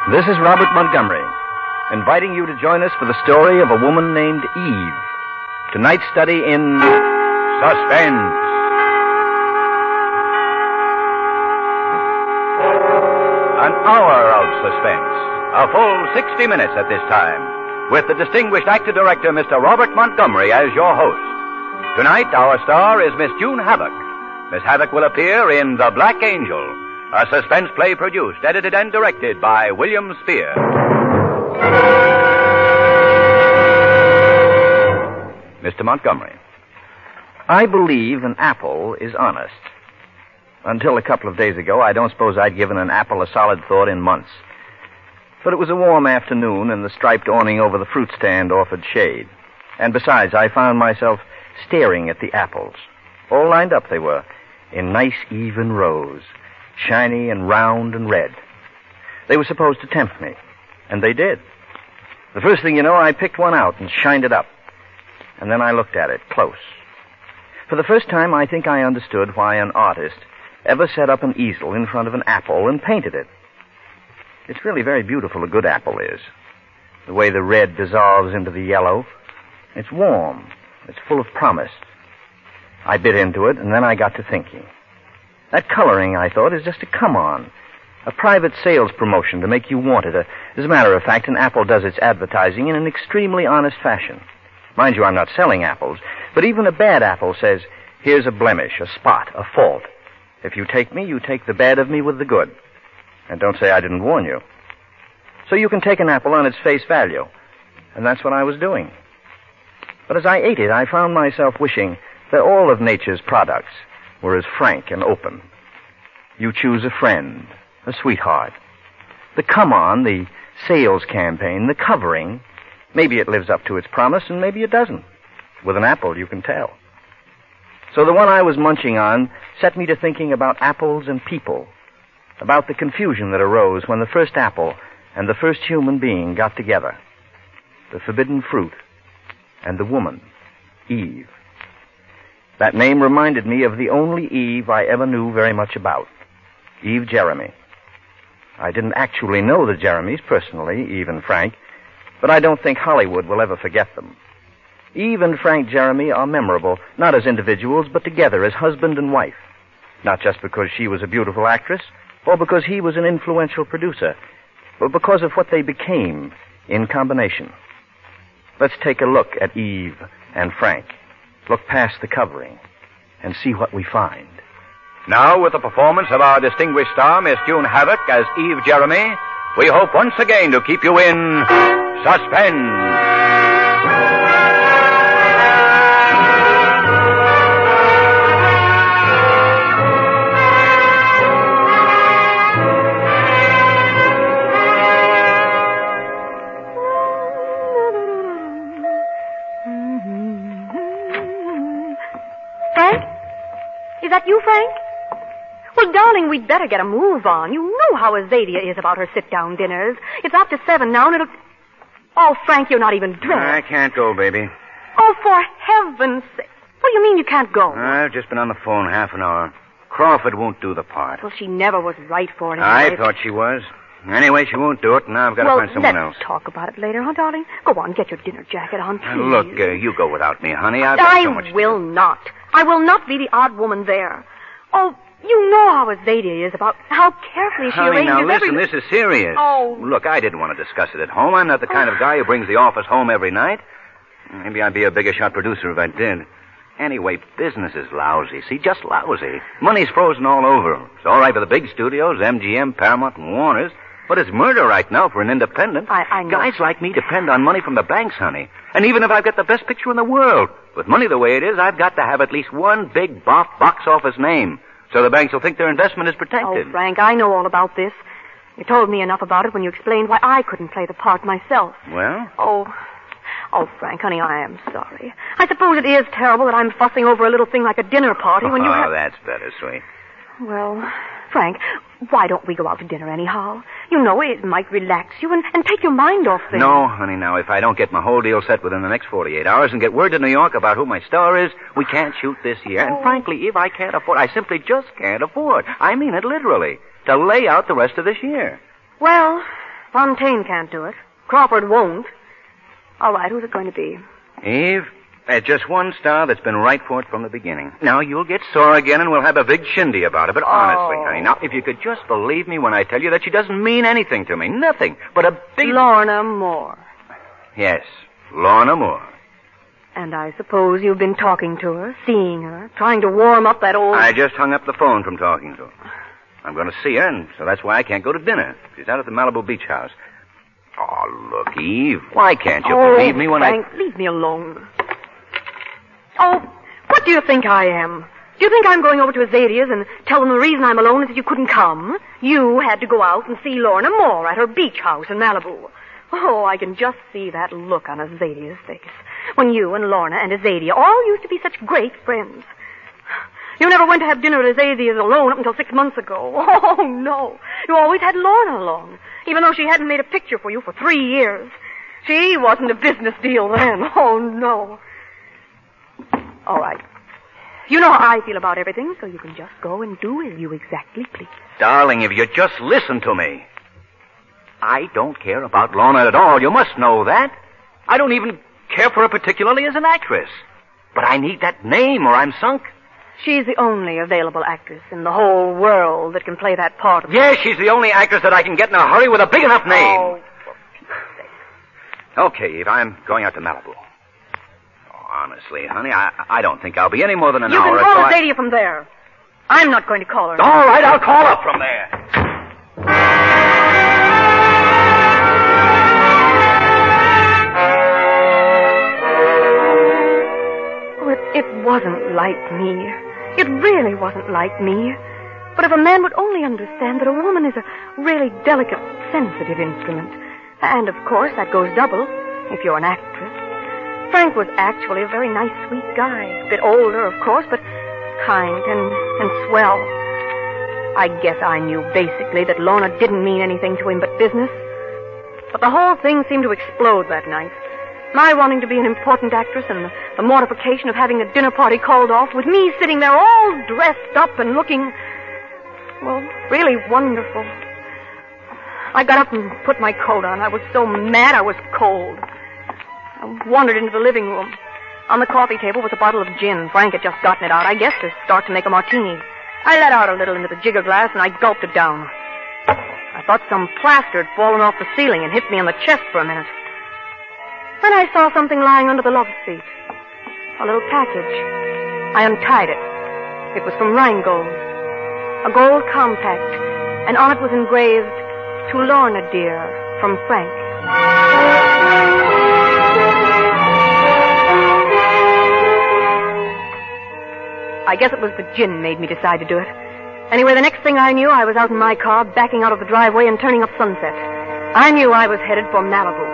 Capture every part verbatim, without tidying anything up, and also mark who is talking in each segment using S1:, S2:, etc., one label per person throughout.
S1: This is Robert Montgomery, inviting you to join us for the story of a woman named Eve. Tonight's study in Suspense. An hour of suspense. A full sixty minutes at this time, with the distinguished actor-director, Mister Robert Montgomery, as your host. Tonight, our star is Miss June Havoc. Miss Havoc will appear in The Black Angel, a suspense play produced, edited, and directed by William Spear. Mister Montgomery. I believe an apple is honest. Until a couple of days ago, I don't suppose I'd given an apple a solid thought in months. But it was a warm afternoon, and the striped awning over the fruit stand offered shade. And besides, I found myself staring at the apples. All lined up they were, in nice even rows, shiny and round and red. They were supposed to tempt me, and they did. The first thing you know, I picked one out and shined it up. And then I looked at it close. For the first time, I think I understood why an artist ever set up an easel in front of an apple and painted it. It's really very beautiful, a good apple is. The way the red dissolves into the yellow. It's warm. It's full of promise. I bit into it, and then I got to thinking. That coloring, I thought, is just a come-on. A private sales promotion to make you want it. As a matter of fact, an apple does its advertising in an extremely honest fashion. Mind you, I'm not selling apples, but even a bad apple says, here's a blemish, a spot, a fault. If you take me, you take the bad of me with the good. And don't say I didn't warn you. So you can take an apple on its face value. And that's what I was doing. But as I ate it, I found myself wishing that all of nature's products were as frank and open. You choose a friend, a sweetheart. The come-on, the sales campaign, the covering, maybe it lives up to its promise and maybe it doesn't. With an apple, you can tell. So the one I was munching on set me to thinking about apples and people, about the confusion that arose when the first apple and the first human being got together. The forbidden fruit and the woman, Eve. That name reminded me of the only Eve I ever knew very much about, Eve Jeremy. I didn't actually know the Jeremys personally, Eve and Frank, but I don't think Hollywood will ever forget them. Eve and Frank Jeremy are memorable, not as individuals, but together as husband and wife. Not just because she was a beautiful actress, or because he was an influential producer, but because of what they became in combination. Let's take a look at Eve and Frank. Look past the covering and see what we find. Now, with the performance of our distinguished star, Miss June Havoc, as Eve Jeremy, we hope once again to keep you in suspense.
S2: Is that you, Frank? Well, darling, we'd better get a move on. You know how Azadia is about her sit-down dinners. It's after seven now, and it'll... Oh, Frank, you're not even dressed.
S3: I can't go, baby.
S2: Oh, for heaven's sake. What do you mean you can't go?
S3: I've just been on the phone half an hour. Crawford won't do the part.
S2: Well, she never was right for it.
S3: I
S2: anyway.
S3: thought she was. Anyway, she won't do it, and now I've got to
S2: well,
S3: find someone
S2: let's
S3: else.
S2: talk about it later, huh, darling? Go on, get your dinner jacket on, please.
S3: Uh, look, uh, you go without me, honey. I've got
S2: I
S3: so much
S2: will
S3: to do.
S2: not. I will not be the odd woman there. Oh, you know how Azadia is about how carefully she
S3: Honey,
S2: arranges
S3: now listen,
S2: every...
S3: this is serious.
S2: Oh.
S3: Look, I didn't want to discuss it at home. I'm not the kind of guy who brings the office home every night. Maybe I'd be a bigger shot producer if I did. Anyway, business is lousy. See, just lousy. Money's frozen all over. It's all right for the big studios, M G M, Paramount, and Warner's. But it's murder right now for an independent.
S2: I, I know.
S3: Guys like me depend on money from the banks, honey. And even if I've got the best picture in the world, with money the way it is, I've got to have at least one big bo- box office name, so the banks will think their investment is protected.
S2: Oh, Frank, I know all about this. You told me enough about it when you explained why I couldn't play the part myself.
S3: Well?
S2: Oh, oh, Frank, honey, I am sorry. I suppose it is terrible that I'm fussing over a little thing like a dinner party when you
S3: Oh,
S2: have...
S3: that's better, sweet.
S2: Well, Frank, why don't we go out to dinner anyhow? You know, it might relax you and, and take your mind off things.
S3: No, honey, now, if I don't get my whole deal set within the next forty-eight hours and get word to New York about who my star is, we can't shoot this year.
S2: Oh.
S3: And frankly, if I can't afford, I simply just can't afford, I mean it literally, to lay out the rest of this year.
S2: Well, Fontaine can't do it. Crawford won't. All right, who's it going to be?
S3: Eve, there's just one star that's been right for it from the beginning. Now, you'll get sore again and we'll have a big shindy about it. But honestly,
S2: Oh.
S3: honey, now, if you could just believe me when I tell you that she doesn't mean anything to me. Nothing. But a big...
S2: Lorna Moore.
S3: Yes, Lorna Moore.
S2: And I suppose you've been talking to her, seeing her, trying to warm up that old...
S3: I just hung up the phone from talking to her. I'm going to see her, and so that's why I can't go to dinner. She's out at the Malibu Beach House. Oh, look, Eve, why can't you
S2: oh,
S3: believe me when
S2: Frank,
S3: I...
S2: leave me alone. Oh, what do you think I am? Do you think I'm going over to Azadia's and tell them the reason I'm alone is that you couldn't come? You had to go out and see Lorna Moore at her beach house in Malibu. Oh, I can just see that look on Azadia's face when you and Lorna and Azadia all used to be such great friends. You never went to have dinner at Azadia's alone up until six months ago. Oh, no. You always had Lorna along, even though she hadn't made a picture for you for three years. She wasn't a business deal then. Oh, no. All right. You know how I feel about everything, so you can just go and do as you exactly please.
S3: Darling, if you just listen to me. I don't care about Lorna at all. You must know that. I don't even care for her particularly as an actress. But I need that name or I'm sunk.
S2: She's the only available actress in the whole world that can play that part of...
S3: Yes, she's the only actress that I can get in a hurry with a big enough name.
S2: Oh.
S3: Okay, Eve, I'm going out to Malibu. Oh, honestly, honey, I, I don't think I'll be any more than an
S2: You
S3: hour.
S2: can call
S3: so I-
S2: Azadia from there. I'm not going to call her.
S3: All right, I'll call up from there.
S2: Oh, it, it wasn't like me. It really wasn't like me. But if a man would only understand that a woman is a really delicate, sensitive instrument. And, of course, that goes double if you're an actress. Frank was actually a very nice, sweet guy. A bit older, of course, but kind and, and swell. I guess I knew basically that Lorna didn't mean anything to him but business. But the whole thing seemed to explode that night. My wanting to be an important actress and the, the mortification of having a dinner party called off with me sitting there all dressed up and looking, well, really wonderful. I got up and put my coat on. I was so mad I was cold. I wandered into the living room. On the coffee table was a bottle of gin. Frank had just gotten it out, I guess, to start to make a martini. I let out a little into the jigger glass, and I gulped it down. I thought some plaster had fallen off the ceiling and hit me on the chest for a minute. Then I saw something lying under the love seat. A little package. I untied it. It was from Rheingold. A gold compact, and on it was engraved, "To Lorna, dear, from Frank." I guess it was the gin made me decide to do it. Anyway, the next thing I knew, I was out in my car, backing out of the driveway and turning up Sunset. I knew I was headed for Malibu.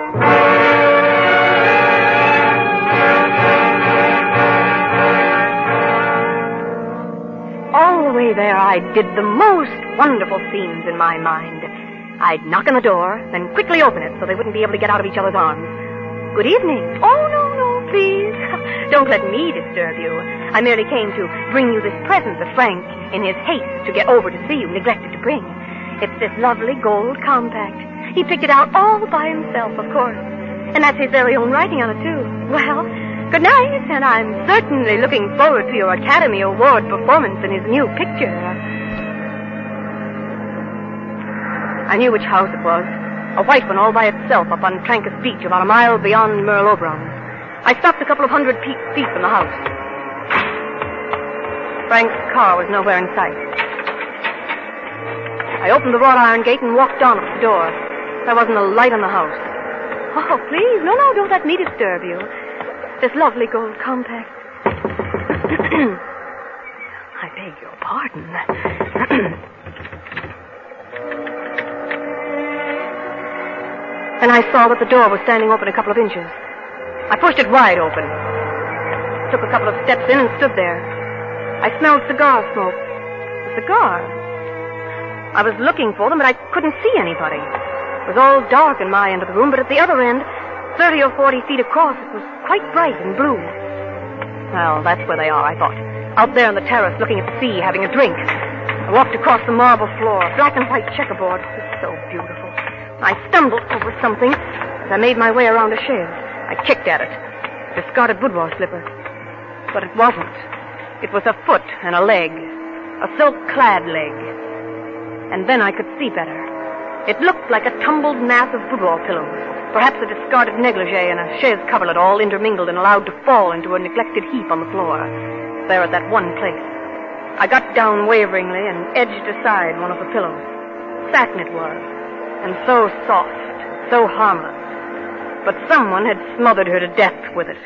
S2: All the way there, I did the most wonderful scenes in my mind. I'd knock on the door, then quickly open it so they wouldn't be able to get out of each other's arms. Good evening. Oh, no, no, please. Don't let me disturb you. I merely came to bring you this present that Frank, in his haste to get over to see you, neglected to bring. It's this lovely gold compact. He picked it out all by himself, of course. And that's his very own writing on it, too. Well, good night, and I'm certainly looking forward to your Academy Award performance in his new picture. I knew which house it was. A white one all by itself up on Trancas Beach, about a mile beyond Merle Oberon. I stopped a couple of hundred feet from the house. Frank's car was nowhere in sight. I opened the wrought iron gate and walked on up the door. There wasn't a light in the house. Oh, please, no, no, don't let me disturb you. This lovely gold compact. I beg your pardon. And I saw that the door was standing open a couple of inches. I pushed it wide open. Took a couple of steps in and stood there. I smelled cigar smoke. A cigar? I was looking for them, but I couldn't see anybody. It was all dark in my end of the room, but at the other end, thirty or forty feet across, it was quite bright and blue. Well, that's where they are, I thought. Out there on the terrace, looking at the sea, having a drink. I walked across the marble floor, black and white checkerboard. It was so beautiful. I stumbled over something as I made my way around a chaise. I kicked at it. Discarded boudoir slipper. But it wasn't. It was a foot and a leg. A silk-clad leg. And then I could see better. It looked like a tumbled mass of boudoir pillows. Perhaps a discarded negligee and a chaise coverlet all intermingled and allowed to fall into a neglected heap on the floor. There at that one place. I got down waveringly and edged aside one of the pillows. Satin it was. And so soft, so harmless. But someone had smothered her to death with it.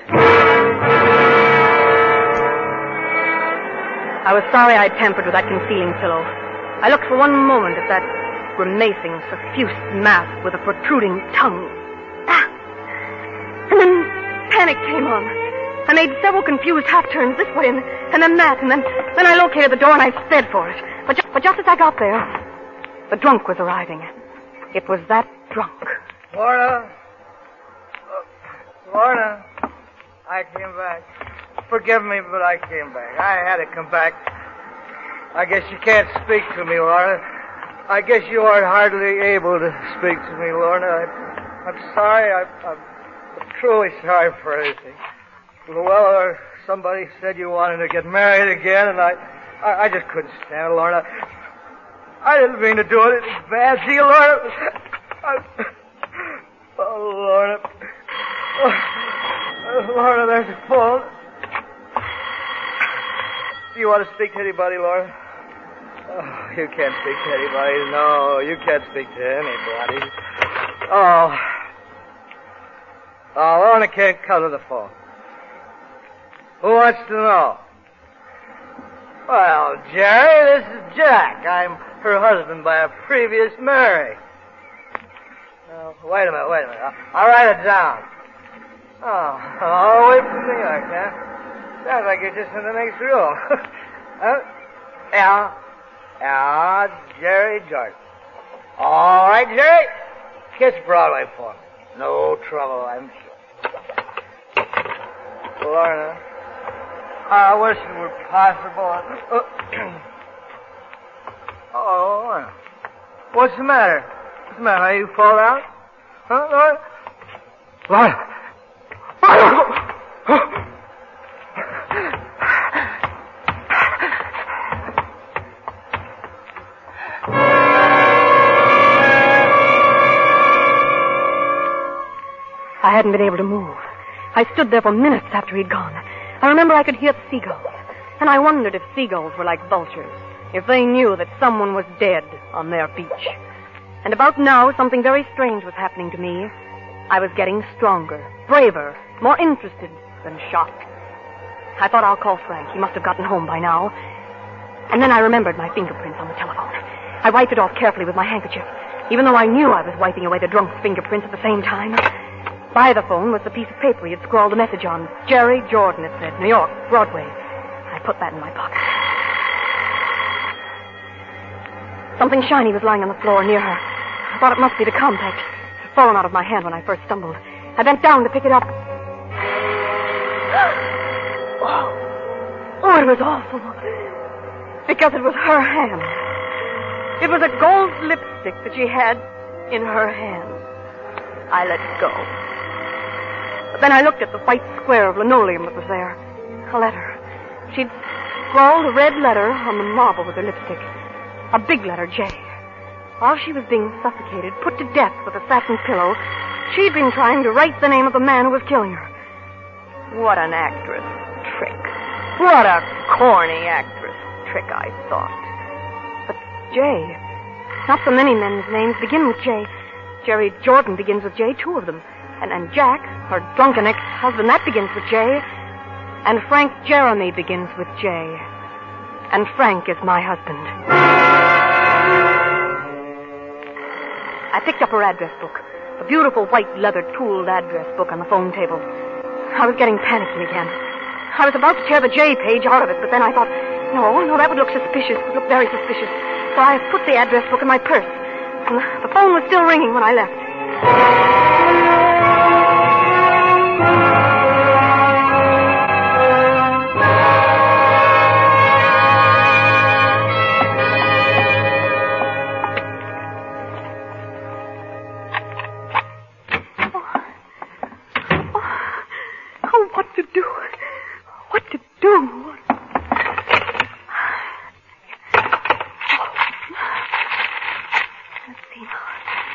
S2: I was sorry I'd tampered with that concealing pillow. I looked for one moment at that grimacing, suffused mass with a protruding tongue. Ah! And then panic came on. I made several confused half-turns this way and, and then that, and then, then I located the door and I sped for it. But, ju- but just as I got there, the drunk was arriving. It was that drunk.
S4: Lorna. Uh, Lorna. I came back. Forgive me, but I came back. I had to come back. I guess you can't speak to me, Lorna. I guess you aren't hardly able to speak to me, Lorna. I, I'm sorry. I, I'm, I'm truly sorry for everything. Luella, somebody said you wanted to get married again, and I, I, I just couldn't stand it, Lorna. I didn't mean to do it. It's bad. See you, Lorna. I, oh, Lorna. Oh, Lorna, there's a phone. Do you want to speak to anybody, Lorna? Oh, you can't speak to anybody. No, you can't speak to anybody. Oh. Oh, Lorna can't come to the phone. Who wants to know? Well, Jerry, this is Jack. I'm her husband by a previous marriage. Oh, wait a minute, wait a minute. I'll, I'll write it down. Oh, all the way from New York, huh? Sounds like you're just in the next room. Huh? Yeah. Yeah, Jerry Jordan. All right, Jerry. Kiss Broadway for me. No trouble, I'm sure. Lorna, I wish it were possible. Oh, Lorna. What's the matter? What's the matter? You fall out? Huh, Lorna? Lorna.
S2: I hadn't been able to move. I stood there for minutes after he'd gone. I remember I could hear the seagulls. And I wondered if seagulls were like vultures, if they knew that someone was dead on their beach. And about now, something very strange was happening to me. I was getting stronger, braver, more interested than shocked. I thought, I'll call Frank. He must have gotten home by now. And then I remembered my fingerprints on the telephone. I wiped it off carefully with my handkerchief, even though I knew I was wiping away the drunk's fingerprints at the same time. By the phone was the piece of paper he had scrawled a message on. Jerry Jordan, it said. New York, Broadway. I put that in my pocket. Something shiny was lying on the floor near her. I thought it must be the compact. It had fallen out of my hand when I first stumbled. I bent down to pick it up. Oh, oh, it was awful. Because it was her hand. It was a gold lipstick that she had in her hand. I let it go. But then I looked at the white square of linoleum that was there. A letter. She'd scrawled a red letter on the marble with her lipstick. A big letter, J. While she was being suffocated, put to death with a satin pillow, she'd been trying to write the name of the man who was killing her. What an actress trick. What a corny actress trick, I thought. But J. Not so many men's names begin with J. Jerry Jordan begins with J, two of them. And, and Jack, her drunken ex-husband, that begins with J. And Frank Jeremy begins with J. And Frank is my husband. I picked up her address book, a beautiful white leather tooled address book on the phone table. I was getting panicky again. I was about to tear the J page out of it, but then I thought, no, no, that would look suspicious. It would look very suspicious. So I put the address book in my purse. And the phone was still ringing when I left. Oh, what to do? What to do? Let's see now.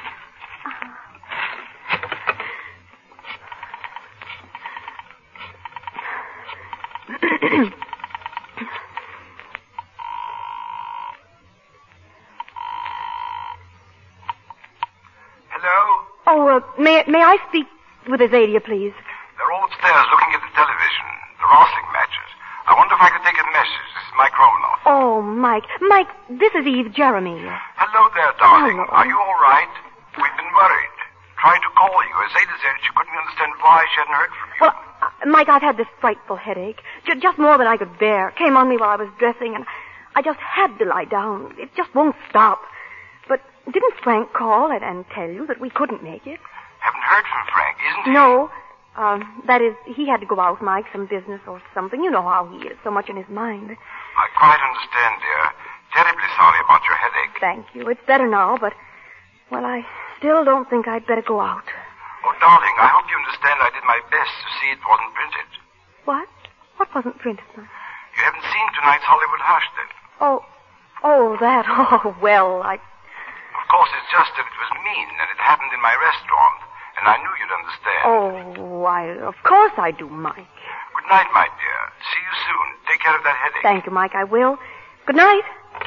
S5: Hello?
S2: Oh, uh, may, may I speak with Azadia, please?
S5: They're all upstairs looking at the television. The wrestling matches. I wonder if I could take a message. This is Mike Romanoff.
S2: Oh, Mike. Mike, this is Eve Jeremy.
S5: Hello there, darling.
S2: Hello.
S5: Are you all right? We've been worried. Trying to call you. Azada said she couldn't understand why she hadn't heard from you.
S2: Well, uh, Mike, I've had this frightful headache. J- just more than I could bear. Came on me while I was dressing, and I just had to lie down. It just won't stop. But didn't Frank call and, and tell you that we couldn't make it?
S5: Haven't heard from Frank, isn't he?
S2: No. Um, that is, he had to go out, Mike, some business or something. You know how he is, so much in his mind.
S5: I quite understand, dear. Terribly sorry about your headache.
S2: Thank you. It's better now, but, well, I still don't think I'd better go out.
S5: Oh, darling, I hope you understand I did my best to see it wasn't printed.
S2: What? What wasn't printed, Mike?
S5: You haven't seen tonight's Hollywood Hush, then?
S2: Oh, oh, that. Oh, well, I...
S5: Of course, it's just that it was mean, and it happened in my restaurant, and I knew you'd understand.
S2: Oh, I... Of course I do, Mike.
S5: Good night, my dear. See you soon. Take care of that headache.
S2: Thank you, Mike. I will. Good night.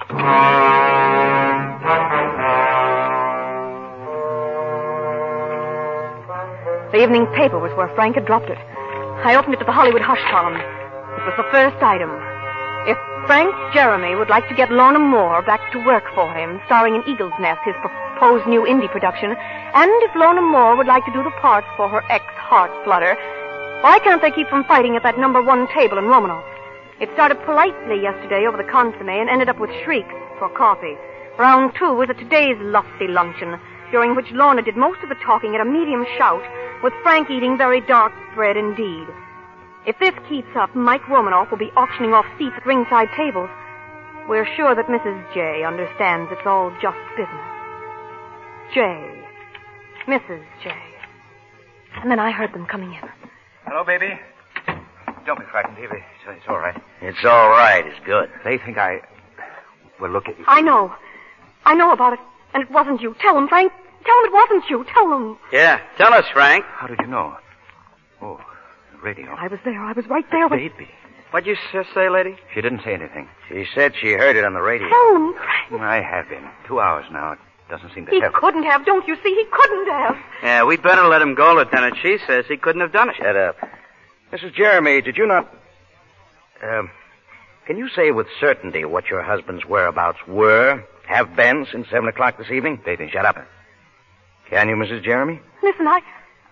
S2: The evening paper was where Frank had dropped it. I opened it to the Hollywood Hush column. It was the first item. If Frank Jeremy would like to get Lorna Moore back to work for him, starring in Eagle's Nest, his proposed new indie production, and if Lorna Moore would like to do the parts for her ex-Heart Flutter, why can't they keep from fighting at that number one table in Romanoff? It started politely yesterday over the consomme and ended up with shrieks for coffee. Round two was at today's lofty luncheon, during which Lorna did most of the talking at a medium shout, with Frank eating very dark bread indeed. If this keeps up, Mike Romanoff will be auctioning off seats at ringside tables. We're sure that Missus J understands it's all just business. J. Missus J. And then I heard them coming in.
S3: Hello, baby. Don't be frightened, Evie. It's, it's all right.
S1: It's all right. It's good.
S3: They think I... Well, look at you.
S2: I know. I know about it. And it wasn't you. Tell them, Frank. Tell them it wasn't you. Tell them.
S6: Yeah, tell us, Frank.
S3: How did you know? Oh, the radio.
S2: I was there. I was right there with...
S3: Baby.
S6: What'd you s- say, lady?
S3: She didn't say anything.
S1: She said she heard it on the radio.
S2: Tell them, Frank.
S3: I have been. Two hours now. It doesn't seem to
S2: He
S3: have...
S2: couldn't have. Don't you see? He couldn't have.
S6: Yeah, we'd better let him go, Lieutenant. She says he couldn't have done it.
S1: Shut up. Missus Jeremy, did you not... Um, can you say with certainty what your husband's whereabouts were, have been since seven o'clock this evening?
S3: Baby, shut up.
S1: Can you, Missus Jeremy?
S2: Listen, I...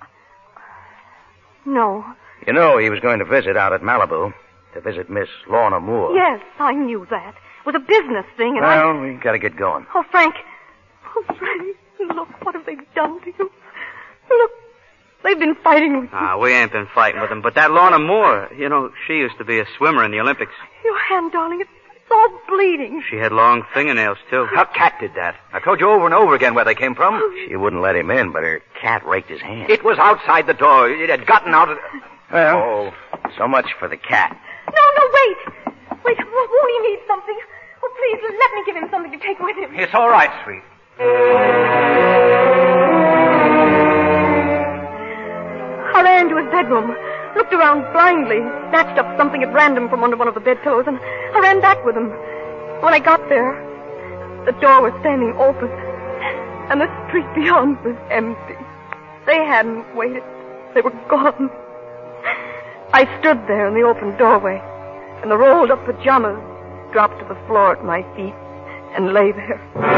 S2: No.
S1: You know he was going to visit out at Malibu, to visit Miss Lorna Moore.
S2: Yes, I knew that. It was a business thing, and I...
S1: Well, we gotta get going.
S2: Oh, Frank. Oh, Frank. Look, what have they done to you? Look, they've been fighting with you.
S6: Ah, we ain't been fighting with him. But that Lorna Moore, you know, she used to be a swimmer in the Olympics.
S2: Your hand, darling, it's, it's all bleeding.
S6: She had long fingernails, too.
S3: Her cat did that. I told you over and over again where they came from.
S1: She wouldn't let him in, but her cat raked his hand.
S3: It was outside the door. It had gotten out of...
S1: Well, oh, so much for the cat.
S2: No, no, wait. Wait, w- won't he need something? Oh, please, let me give him something to take with him.
S3: It's all right, sweet.
S2: I ran into his bedroom, looked around blindly, snatched up something at random from under one of the bedclothes, and I ran back with him. When I got there, the door was standing open, and the street beyond was empty. They hadn't waited. They were gone. I stood there in the open doorway, and the rolled-up pajamas dropped to the floor at my feet and lay there.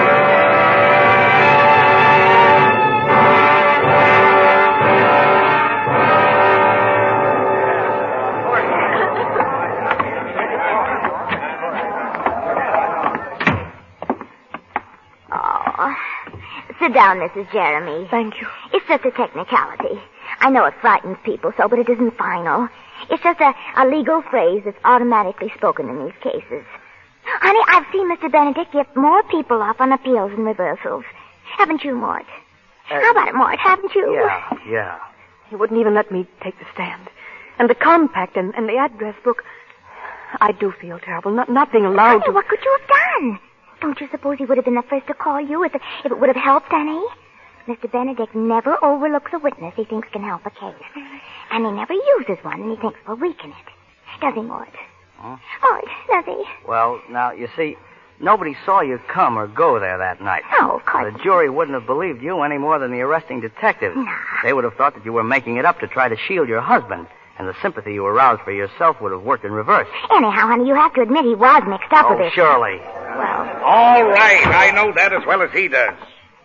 S7: Oh, sit down, Missus Jeremy.
S2: Thank you.
S7: It's just a technicality. I know it frightens people so, but it isn't final. It's just a, a legal phrase that's automatically spoken in these cases. Honey, I've seen Mister Benedict get more people off on appeals and reversals. Haven't you, Mort?
S1: Uh,
S7: How about it, Mort? Haven't you?
S1: Yeah, yeah.
S2: He wouldn't even let me take the stand. And the compact and, and the address book. I do feel terrible, not, not being allowed
S7: Honey,
S2: to...
S7: what could you have done? Don't you suppose he would have been the first to call you if it, if it would have helped, honey? Mister Benedict never overlooks a witness he thinks can help a case. And he never uses one and he thinks will weaken it. Does he, Mort?
S8: Huh?
S7: Mort, does he?
S8: Well, now, you see, nobody saw you come or go there that night.
S7: No, of course.
S8: The jury wouldn't have believed you any more than the arresting detective.
S7: Nah.
S8: They would have thought that you were making it up to try to shield your husband. And the sympathy you aroused for yourself would have worked in reverse.
S7: Anyhow, honey, you have to admit he was mixed up
S8: Oh,
S7: with it.
S8: surely.
S7: Well,
S5: All right, I know that as well as he does.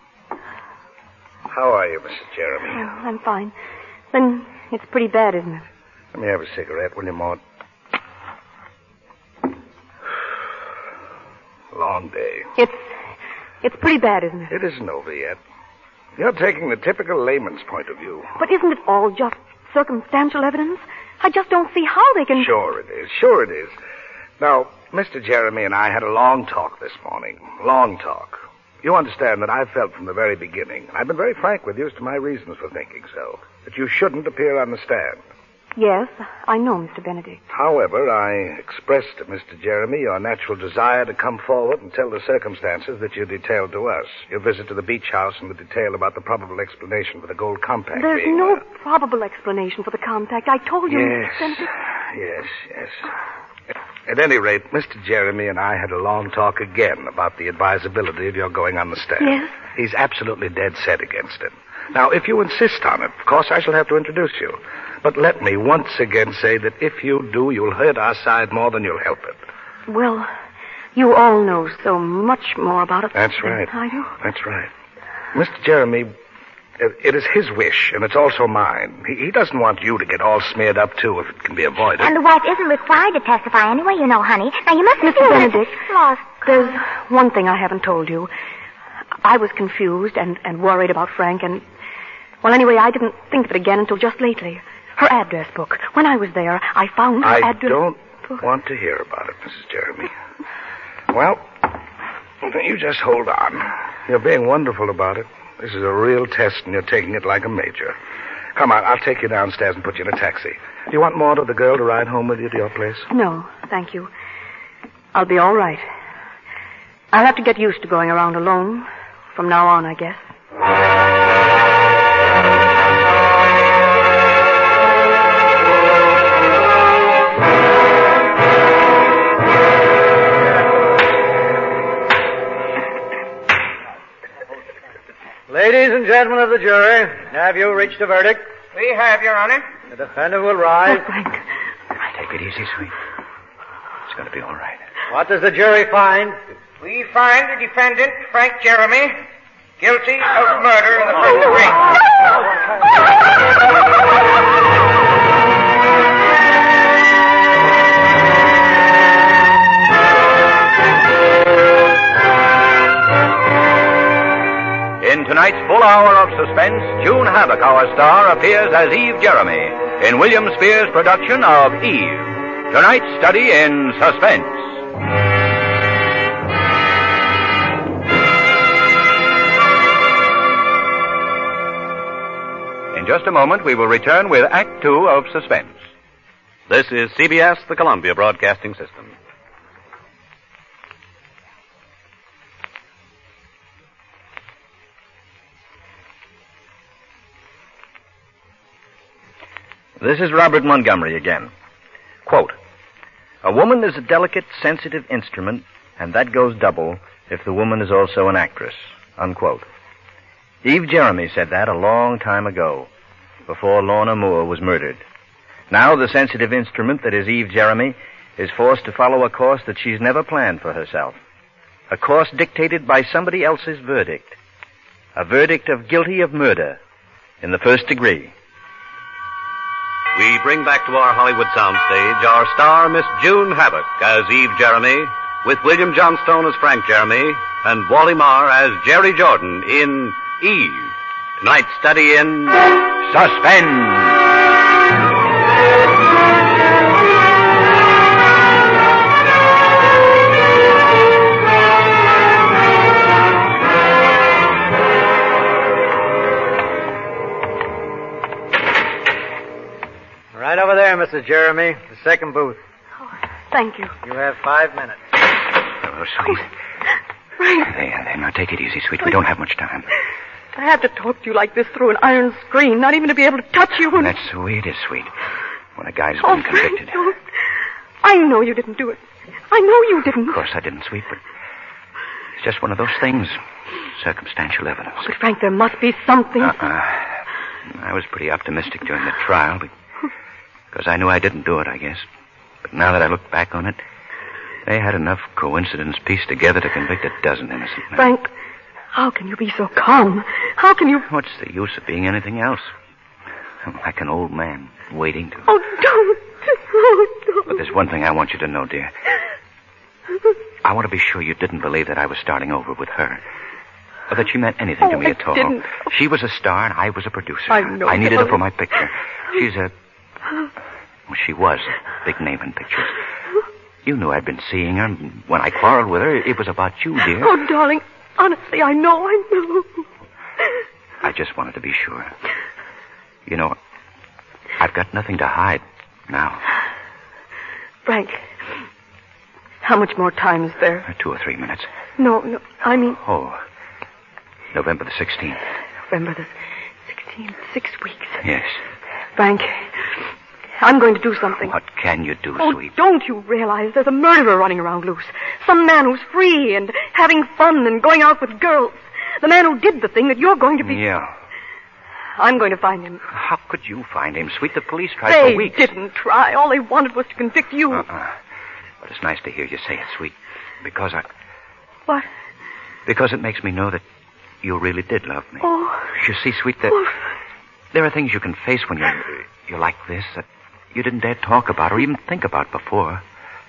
S5: How are you, Missus Jeremy?
S2: Oh, I'm fine. Then it's pretty bad, isn't it?
S5: Let me have a cigarette, will you, Maud? Long day.
S2: It's... It's pretty bad, isn't it?
S5: It isn't over yet. You're taking the typical layman's point of view.
S2: But isn't it all just circumstantial evidence? I just don't see how they can...
S5: Sure it is. Sure it is. Now, Mister Jeremy and I had a long talk this morning. Long talk. You understand that I felt from the very beginning, and I've been very frank with you as to my reasons for thinking so, that you shouldn't appear on the stand.
S2: Yes, I know, Mister Benedict.
S5: However, I expressed to Mister Jeremy your natural desire to come forward and tell the circumstances that you detailed to us. Your visit to the beach house and the detail about the probable explanation for the gold compact
S2: There's
S5: being,
S2: no
S5: uh,
S2: probable explanation for the compact. I told you,
S5: Yes,
S2: Mister Benedict.
S5: yes, yes. At any rate, Mister Jeremy and I had a long talk again about the advisability of your going on the stand.
S2: Yes?
S5: He's absolutely dead set against it. Now, if you insist on it, of course I shall have to introduce you. But let me once again say that if you do, you'll hurt our side more than you'll help it.
S2: Well, you all know so much more about it
S5: That's
S2: than
S5: right.
S2: I do.
S5: That's right. Mister Jeremy, it it is his wish, and it's also mine. He, he doesn't want you to get all smeared up, too, if it can be avoided.
S7: and the wife isn't required to testify anyway, you know, honey. Now, you mustn't
S2: Mister
S7: feel
S2: Benedict,
S7: lost.
S2: There's one thing I haven't told you. I was confused and, and worried about Frank, and... Well, anyway, I didn't think of it again until just lately. Her address book. When I was there, I found her
S5: I
S2: address...
S5: don't
S2: book.
S5: want to hear about it, Missus Jeremy. Well, you just hold on. You're being wonderful about it. This is a real test, and you're taking it like a major. Come on, I'll take you downstairs and put you in a taxi. Do you want Maud or the girl to ride home with you to your place?
S2: No, thank you. I'll be all right. I'll have to get used to going around alone. From now on, I guess.
S4: Ladies and gentlemen of the jury, have you reached a verdict? We have, Your Honor. The defendant will rise.
S2: Oh, Frank.
S3: Take it easy, sweet. It's going to be all right.
S4: What does the jury find? We find the defendant, Frank Jeremy, guilty of murder in the first degree.
S3: In tonight's full hour of suspense, June Havoc, our star, appears as Eve Jeremy in William Spears' production of Eve. Tonight's study in suspense. In just a moment, we will return with Act Two of Suspense.
S6: This is C B S, the Columbia Broadcasting System.
S1: This is Robert Montgomery again. Quote, "A woman is a delicate, sensitive instrument, and that goes double if the woman is also an actress." Unquote. Eve Jeremy said that a long time ago, before Lorna Moore was murdered. Now the sensitive instrument that is Eve Jeremy is forced to follow a course that she's never planned for herself. A course dictated by somebody else's verdict. A verdict of guilty of murder in the first degree.
S6: We bring back to our Hollywood soundstage our star, Miss June Havoc, as Eve Jeremy, with William Johnstone as Frank Jeremy, and Wally Marr as Jerry Jordan in Eve. Tonight's study in suspense.
S4: Right over there, Miss
S9: Missus Jeremy. The second booth.
S2: Oh, thank you.
S9: You have five minutes.
S3: Oh, sweet.
S2: Frank.
S3: There, there. Now, take it easy, sweet. We don't have much time.
S2: I had to talk to you like this through an iron screen, not even to be able to touch you. And...
S3: That's sweet, is sweet. When a guy's
S2: oh,
S3: been convicted.
S2: Frank, don't. I know you didn't do it. I know you didn't.
S3: Of course I didn't, sweet, but it's just one of those things. Circumstantial evidence.
S2: But, Frank, there must be something.
S3: Uh-uh. I was pretty optimistic during the trial, because I knew I didn't do it, I guess. But now that I look back on it, they had enough coincidence pieced together to convict a dozen innocent men.
S2: Frank, how can you be so calm? How can you...
S3: What's the use of being anything else? I'm like an old man waiting to...
S2: Oh, don't. Oh, don't.
S3: But there's one thing I want you to know, dear. I want to be sure you didn't believe that I was starting over with her. Or that she meant anything
S2: oh,
S3: to me
S2: I
S3: at all.
S2: Didn't.
S3: She was a star and I was a producer.
S2: I know.
S3: I needed her for my picture. She's a... Well, she was a big name in pictures. You knew I'd been seeing her. When I quarreled with her, it was about you, dear.
S2: Oh, darling, honestly, I know, I know.
S3: I just wanted to be sure. You know, I've got nothing to hide now.
S2: Frank, how much more time is there?
S3: Two or three minutes.
S2: No, no, I mean...
S3: Oh, November the sixteenth.
S2: November the sixteenth, six weeks.
S3: Yes.
S2: Frank, I'm going to do something.
S3: What can you do,
S2: oh,
S3: sweet?
S2: Don't you realize there's a murderer running around loose? Some man who's free and having fun and going out with girls. The man who did the thing that you're going to be...
S3: Yeah.
S2: I'm going to find him.
S3: How could you find him, sweet? The police tried
S2: they
S3: for weeks.
S2: They didn't try. All they wanted was to convict you.
S3: Uh-uh. But it's nice to hear you say it, sweet. Because I...
S2: What?
S3: Because it makes me know that you really did love me.
S2: Oh.
S3: You see, sweet, that
S2: oh.
S3: there are things you can face when you're, you're like this that you didn't dare talk about or even think about before.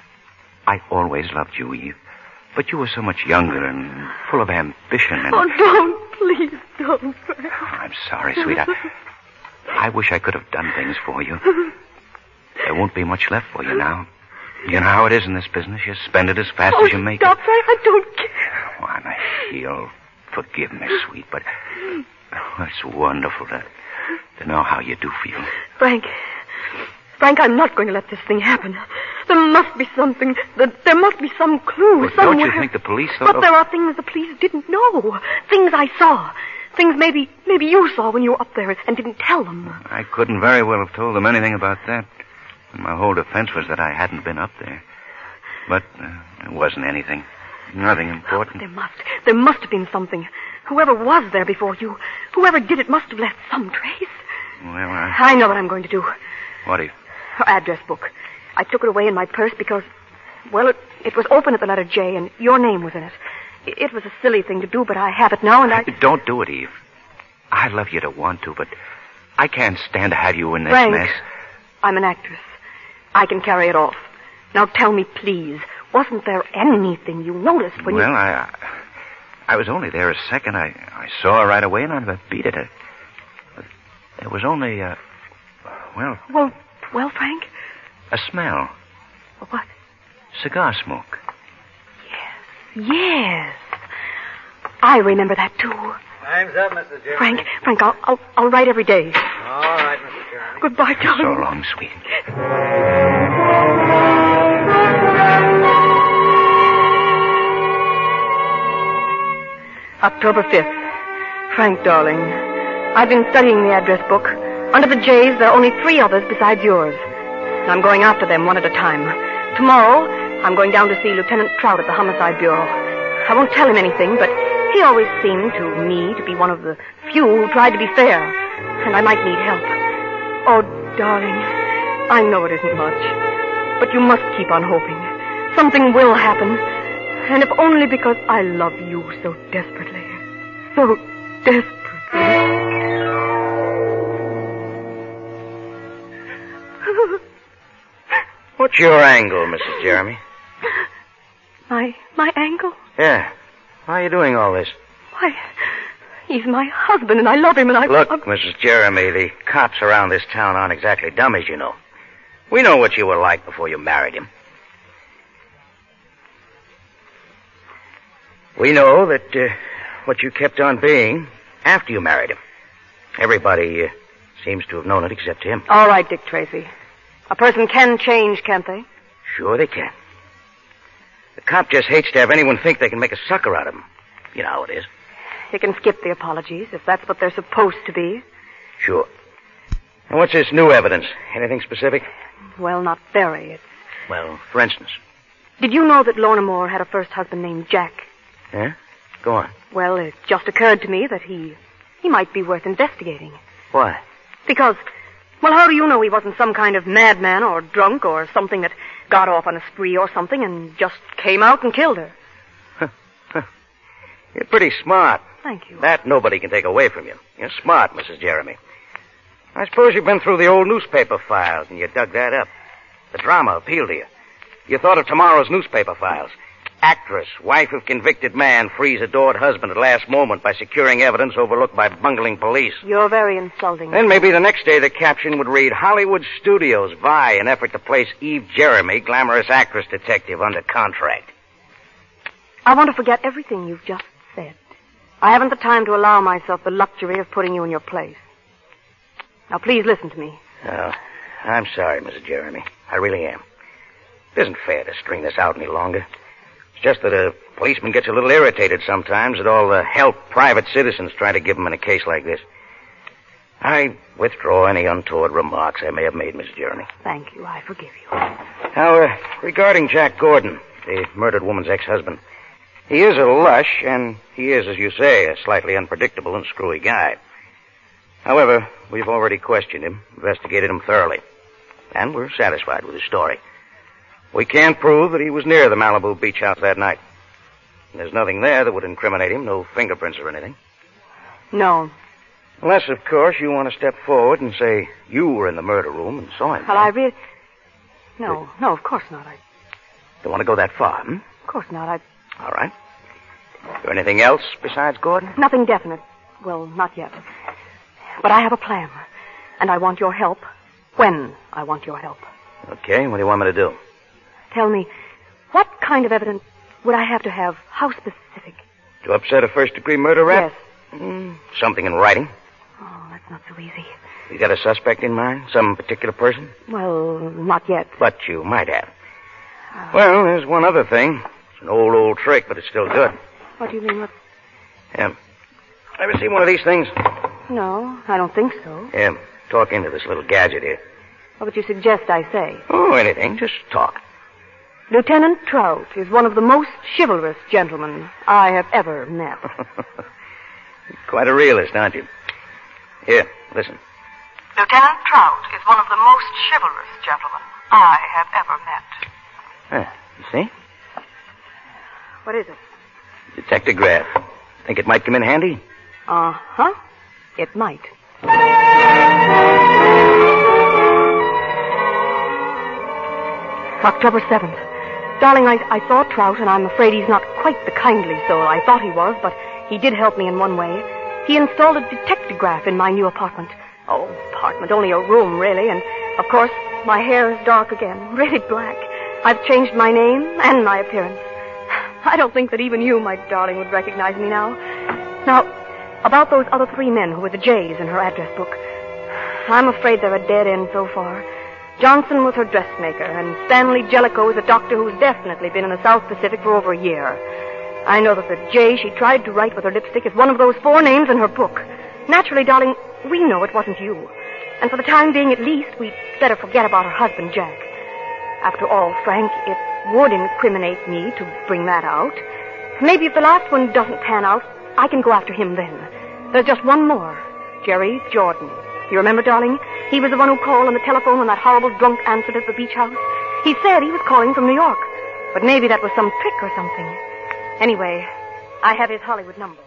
S3: I always loved you, Eve. But you were so much younger and full of ambition and...
S2: Oh, don't. Please don't.
S3: Oh, I'm sorry, sweet. I, I wish I could have done things for you. There won't be much left for you now. You know how it is in this business. You spend it as fast
S2: oh,
S3: as you make
S2: stop,
S3: it.
S2: Frank. I don't care.
S3: Oh, I'm a heel. Forgive me, sweet, but oh, it's wonderful to, to know how you do feel.
S2: Frank, Frank, I'm not going to let this thing happen. There must be something. There must be some clue
S3: Well,
S2: somewhere.
S3: don't you think the police...
S2: But there are things the police didn't know. Things I saw. Things maybe maybe you saw when you were up there and didn't tell them.
S3: I couldn't very well have told them anything about that. My whole defense was that I hadn't been up there. But uh, it wasn't anything. Nothing important.
S2: There must. There must have been something. Whoever was there before you, whoever did it must have left some trace.
S3: Well, I...
S2: I know what I'm going to do.
S3: What do you...
S2: Her address book. I took it away in my purse because, well, it, it was open at the letter J and your name was in it. It, it was a silly thing to do, but I have it now and I...
S3: Don't do it, Eve. I love you to want to, but I can't stand to have you in this
S2: Frank,
S3: mess.
S2: I'm an actress. I can carry it off. Now tell me, please, wasn't there anything you noticed when
S3: well,
S2: you...
S3: Well, I... I was only there a second. I, I saw her right away and I beat it. There was only, uh... Well...
S2: Well, well, Frank?
S3: A smell.
S2: What?
S3: Cigar smoke.
S2: Yes, yes. I remember that, too.
S9: Time's up, Missus Jeremy.
S2: Frank, Frank, I'll, I'll, I'll write every day.
S9: All right, Missus Jeremy.
S2: Goodbye, darling.
S3: So long, sweet.
S2: October fifth. Frank, darling, I've been studying the address book. Under the J's, there are only three others besides yours. And I'm going after them one at a time. Tomorrow, I'm going down to see Lieutenant Trout at the Homicide Bureau. I won't tell him anything, but he always seemed to me to be one of the few who tried to be fair. And I might need help. Oh, darling, I know it isn't much. But you must keep on hoping. Something will happen. And if only because I love you so desperately. So desperately.
S10: What's your angle, Missus Jeremy?
S2: My, my ankle?
S10: Yeah. Why are you doing all this?
S2: Why, he's my husband and I love him and I...
S10: Look,
S2: I'm...
S10: Missus Jeremy, the cops around this town aren't exactly dummies, you know. We know what you were like before you married him. We know that uh, what you kept on being after you married him. Everybody uh, seems to have known it except him.
S2: All right, Dick Tracy. A person can change, can't they?
S10: Sure they can. The cop just hates to have anyone think they can make a sucker out of him. You know how it is.
S2: You can skip the apologies, if that's what they're supposed to be.
S10: Sure. And what's this new evidence? Anything specific?
S2: Well, not very. It's...
S10: Well, for instance.
S2: Did you know that Lorna Moore had a first husband named Jack?
S10: Yeah? Go on.
S2: Well, it just occurred to me that he... he might be worth investigating.
S10: Why?
S2: Because... Well, how do you know he wasn't some kind of madman or drunk or something that got off on a spree or something and just came out and killed her?
S10: You're pretty smart.
S2: Thank you.
S10: That nobody can take away from you. You're smart, Missus Jeremy. I suppose you've been through the old newspaper files and you dug that up. The drama appealed to you. You thought of tomorrow's newspaper files. Actress, wife of convicted man, frees adored husband at last moment by securing evidence overlooked by bungling police.
S2: You're very insulting.
S10: Then maybe the next day the caption would read, Hollywood Studios vie in effort to place Eve Jeremy, glamorous actress detective, under contract.
S2: I want to forget everything you've just said. I haven't the time to allow myself the luxury of putting you in your place. Now, please listen to me.
S10: Oh, I'm sorry, Missus Jeremy. I really am. It isn't fair to string this out any longer. It's just that a policeman gets a little irritated sometimes at all the help private citizens try to give him in a case like this. I withdraw any untoward remarks I may have made, Missus Jeremy.
S2: Thank you. I forgive you.
S10: Now, uh, regarding Jack Gordon, the murdered woman's ex-husband, he is a lush, and he is, as you say, a slightly unpredictable and screwy guy. However, we've already questioned him, investigated him thoroughly, and we're satisfied with his story. We can't prove that he was near the Malibu beach house that night. There's nothing there that would incriminate him, no fingerprints or anything.
S2: No.
S10: Unless, of course, you want to step forward and say you were in the murder room and saw him.
S2: Well, I really... No, no, of course not. I...
S10: Don't want to go that far, hmm?
S2: Of course not. I...
S10: All right. Is there anything else besides Gordon?
S2: Nothing definite. Well, not yet. But I have a plan, and I want your help when I want your help.
S10: Okay, what do you want me to do?
S2: Tell me, what kind of evidence would I have to have? How specific?
S10: To upset a first-degree murder rap?
S2: Yes.
S10: Mm, something in writing.
S2: Oh, that's not so easy.
S10: You got a suspect in mind? Some particular person?
S2: Well, not yet.
S10: But you might have. Uh, well, there's one other thing. It's an old, old trick, but it's still good.
S2: What do you mean? What?
S10: Yeah. Ever seen one of these things?
S2: No, I don't think so.
S10: Yeah. Talk into this little gadget here.
S2: What would you suggest I say?
S10: Oh, anything. Just talk.
S2: Lieutenant Trout is one of the most chivalrous gentlemen I have ever met.
S10: Quite a realist, aren't you? Here, listen.
S2: Lieutenant Trout is one of the most chivalrous gentlemen I have ever met.
S10: Ah, you see?
S2: What is it?
S10: Detectograph. Think it might come in handy?
S2: Uh-huh. It might. October seventh. Darling, I, I saw Trout, and I'm afraid he's not quite the kindly soul I thought he was, but he did help me in one way. He installed a detectograph in my new apartment. Oh, apartment, only a room, really, and, of course, my hair is dark again, really black. I've changed my name and my appearance. I don't think that even you, my darling, would recognize me now. Now, about those other three men who were the J's in her address book. I'm afraid they're a dead end so far. Johnson was her dressmaker, and Stanley Jellicoe is a doctor who's definitely been in the South Pacific for over a year. I know that the J she tried to write with her lipstick is one of those four names in her book. Naturally, darling, we know it wasn't you. And for the time being, at least, we'd better forget about her husband, Jack. After all, Frank, it would incriminate me to bring that out. Maybe if the last one doesn't pan out, I can go after him then. There's just one more. Jerry Jordan. You remember, darling? He was the one who called on the telephone when that horrible drunk answered at the beach house. He said he was calling from New York. But maybe that was some trick or something. Anyway, I have his Hollywood number.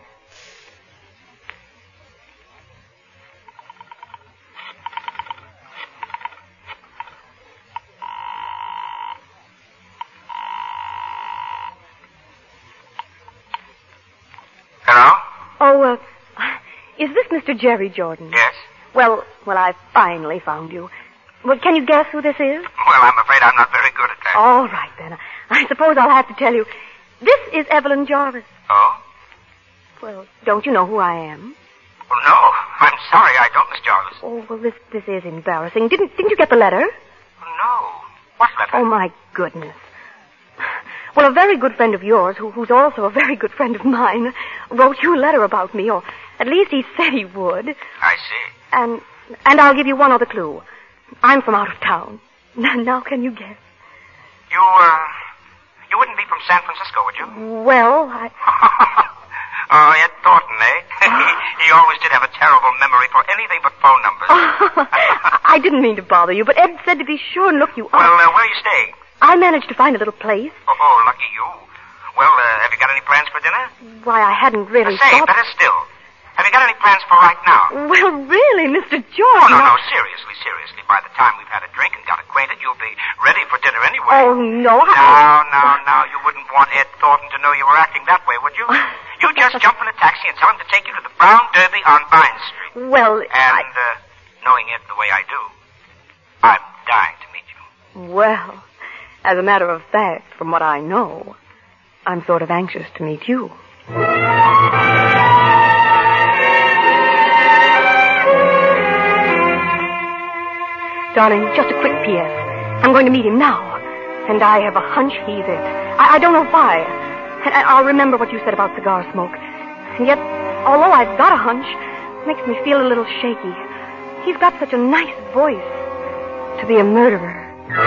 S11: Hello?
S2: Oh, uh, is this Mister Jerry Jordan?
S11: Yes.
S2: Well, well, I finally found you. Well, can you guess who this is?
S11: Well, I'm afraid I'm not very good at that.
S2: All right, then. I suppose I'll have to tell you. This is Evelyn Jarvis.
S11: Oh?
S2: Well, don't you know who I am?
S11: Well, no. I'm sorry I don't, Miss Jarvis.
S2: Oh, well, this this is embarrassing. Didn't didn't you get the letter?
S11: No. What's the matter?
S2: Oh, my goodness. Well, a very good friend of yours, who, who's also a very good friend of mine, wrote you a letter about me, or at least he said he would.
S11: I see.
S2: And and I'll give you one other clue. I'm from out of town. Now, now can you guess?
S11: You, uh, you wouldn't be from San Francisco, would you?
S2: Well, I...
S11: Oh, Ed Thornton, eh? he, he always did have a terrible memory for anything but phone numbers.
S2: I didn't mean to bother you, but Ed said to be sure and look you up.
S11: Well, uh, where are you staying?
S2: I managed to find a little place.
S11: Oh, oh lucky you. Well, uh, have you got any plans for dinner?
S2: Why, I hadn't really
S11: Uh, say,
S2: thought...
S11: better still. Have you got any plans for right now?
S2: Well, really, Mister George...
S11: Oh, no,
S2: I-
S11: no, seriously, seriously. By the time we've had a drink and got acquainted, you'll be ready for dinner anyway.
S2: Oh, no, I...
S11: Now, now, now, you wouldn't want Ed Thornton to know you were acting that way, would you? You just jump in a taxi and tell him to take you to the Brown Derby on Vine Street.
S2: Well,
S11: And,
S2: I...
S11: uh, knowing Ed the way I do, I'm dying to meet you.
S2: Well, as a matter of fact, from what I know, I'm sort of anxious to meet you. Darling, just a quick P S I'm going to meet him now, and I have a hunch he's it. I, I don't know why. And I- I'll remember what you said about cigar smoke. And yet, although I've got a hunch, it makes me feel a little shaky. He's got such a nice voice to be a murderer.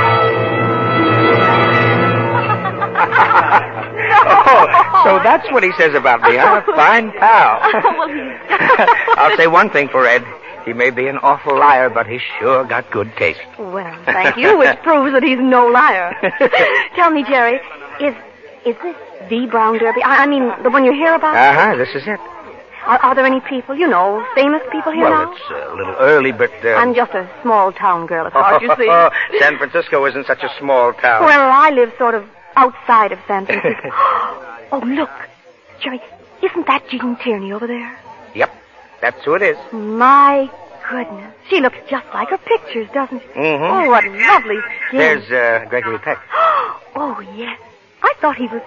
S10: Oh, so that's what he says about me, huh? Fine pal.
S2: Well, he's...
S10: I'll say one thing for Ed. He may be an awful liar, but he's sure got good taste.
S2: Well, thank you, which proves that he's no liar. Tell me, Jerry, is is this the Brown Derby? I, I mean, the one you hear about?
S10: Uh-huh, this is it.
S2: Are, are there any people, you know, famous people here
S10: Well,
S2: now?
S10: it's a little early, but... Uh...
S2: I'm just a small town girl at heart, you see.
S10: San Francisco isn't such a small town.
S2: Well, I live sort of outside of San Francisco. Oh, look. Jerry, isn't that Jean Tierney over there?
S10: Yep, that's who it is.
S2: My goodness. She looks just like her pictures, doesn't she?
S10: Mm-hmm.
S2: Oh, what lovely skin.
S10: There's uh, Gregory Peck.
S2: Oh, yes. I thought he was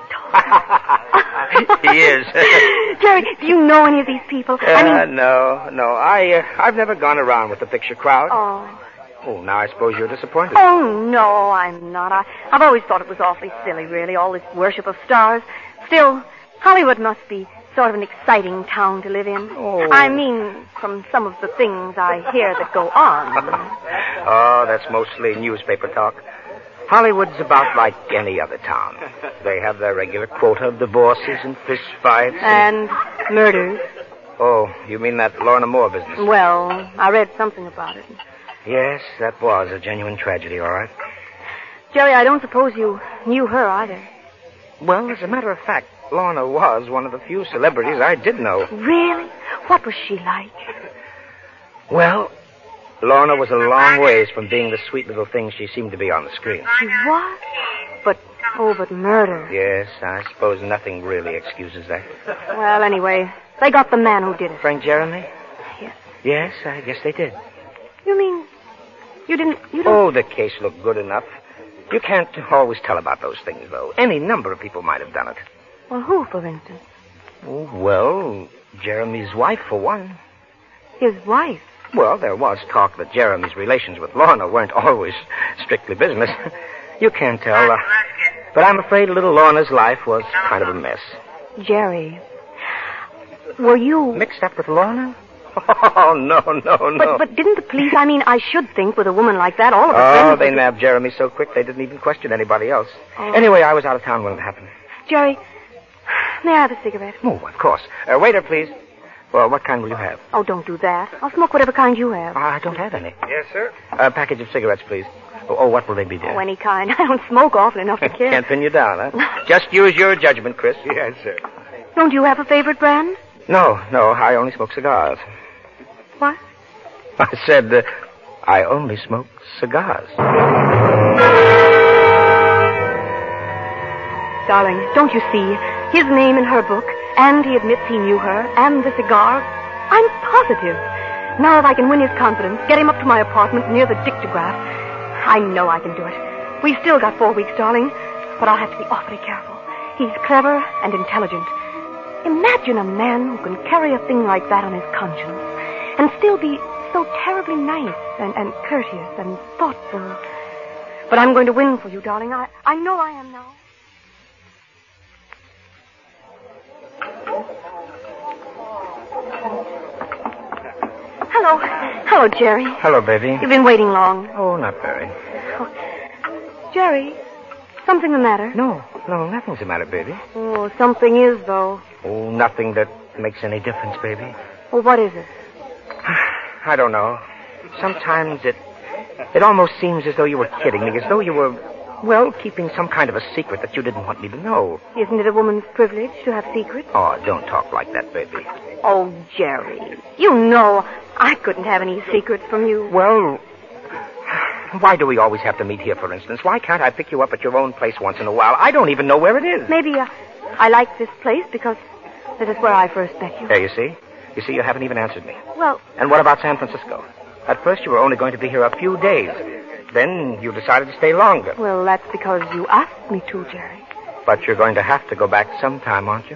S2: tall.
S10: He is.
S2: Jerry, do you know any of these people?
S10: Uh,
S2: I mean...
S10: no, no. I, uh, I've never gone around with the picture crowd.
S2: Oh.
S10: Oh, now I suppose you're disappointed.
S2: Oh, no, I'm not. I, I've always thought it was awfully silly, really, all this worship of stars. Still, Hollywood must be sort of an exciting town to live in.
S10: Oh.
S2: I mean, from some of the things I hear that go on.
S10: Oh, that's mostly newspaper talk. Hollywood's about like any other town. They have their regular quota of divorces and fist fights.
S2: And murders.
S10: Oh, you mean that Lorna Moore business?
S2: Well, I read something about it.
S10: Yes, that was a genuine tragedy, all right.
S2: Jerry, I don't suppose you knew her either.
S10: Well, as a matter of fact, Lorna was one of the few celebrities I did know.
S2: Really? What was she like?
S10: Well, Lorna was a long ways from being the sweet little thing she seemed to be on the screen.
S2: She was? But, oh, but murder.
S10: Yes, I suppose nothing really excuses that.
S2: Well, anyway, they got the man who did it.
S10: Frank Jeremy?
S2: Yes.
S10: Yes, I guess they did.
S2: You mean you didn't... You don't...
S10: Oh, the case looked good enough. You can't always tell about those things, though. Any number of people might have done it.
S2: Well, who, for instance?
S10: Oh, well, Jeremy's wife, for one.
S2: His wife?
S10: Well, there was talk that Jeremy's relations with Lorna weren't always strictly business. You can't tell. Uh, but I'm afraid little Lorna's life was kind of a mess.
S2: Jerry, were you...
S10: Mixed up with Lorna? Oh, no, no, no.
S2: But, but didn't the police, I mean, I should think with a woman like that, all of her
S10: Oh,
S2: friends...
S10: they
S2: would-
S10: nabbed Jeremy so quick they didn't even question anybody else.
S2: Oh.
S10: Anyway, I was out of town when it happened.
S2: Jerry, may I have a cigarette?
S10: Oh, of course. Uh, waiter, please. Well, what kind will you have?
S2: Oh, don't do that. I'll smoke whatever kind you have.
S10: I don't have any.
S5: Yes, sir?
S10: A package of cigarettes, please. Oh, oh, what will they be, dear?
S2: Oh, any kind. I don't smoke often enough to care.
S10: Can't pin you down, huh? Just use your judgment, Chris.
S5: Yes, sir.
S2: Don't you have a favorite brand?
S10: No, no, I only smoke cigars.
S2: What?
S10: I said uh, I only smoke cigars.
S2: Darling, don't you see? His name in her book, and he admits he knew her, and the cigar. I'm positive. Now if I can win his confidence, get him up to my apartment near the dictograph, I know I can do it. We've still got four weeks, darling, but I'll have to be awfully careful. He's clever and intelligent. Imagine a man who can carry a thing like that on his conscience and still be so terribly nice and, and courteous and thoughtful But I'm going to win for you, darling. I, I know I am now. Hello. Hello, Jerry.
S1: Hello, baby.
S2: You've been waiting long.
S1: Oh, not very.
S2: Oh. Jerry, something the matter?
S1: No, no, nothing's the matter, baby.
S2: Oh, something is, though.
S1: Oh, nothing that makes any difference, baby.
S2: Well, what is it?
S1: I don't know. Sometimes it it almost seems as though you were kidding me, as though you were, well, keeping some kind of a secret that you didn't want me to know.
S2: Isn't it a woman's privilege to have secrets?
S1: Oh, don't talk like that, baby.
S2: Oh, Jerry, you know I couldn't have any secrets from you.
S1: Well, why do we always have to meet here, for instance? Why can't I pick you up at your own place once in a while? I don't even know where it is.
S2: Maybe uh, I like this place because this is where I first met you.
S1: There, you see? You see, you haven't even answered me.
S2: Well...
S1: And what about San Francisco? At first, you were only going to be here a few days. Then you decided to stay longer.
S2: Well, that's because you asked me to, Jerry.
S1: But you're going to have to go back sometime, aren't you?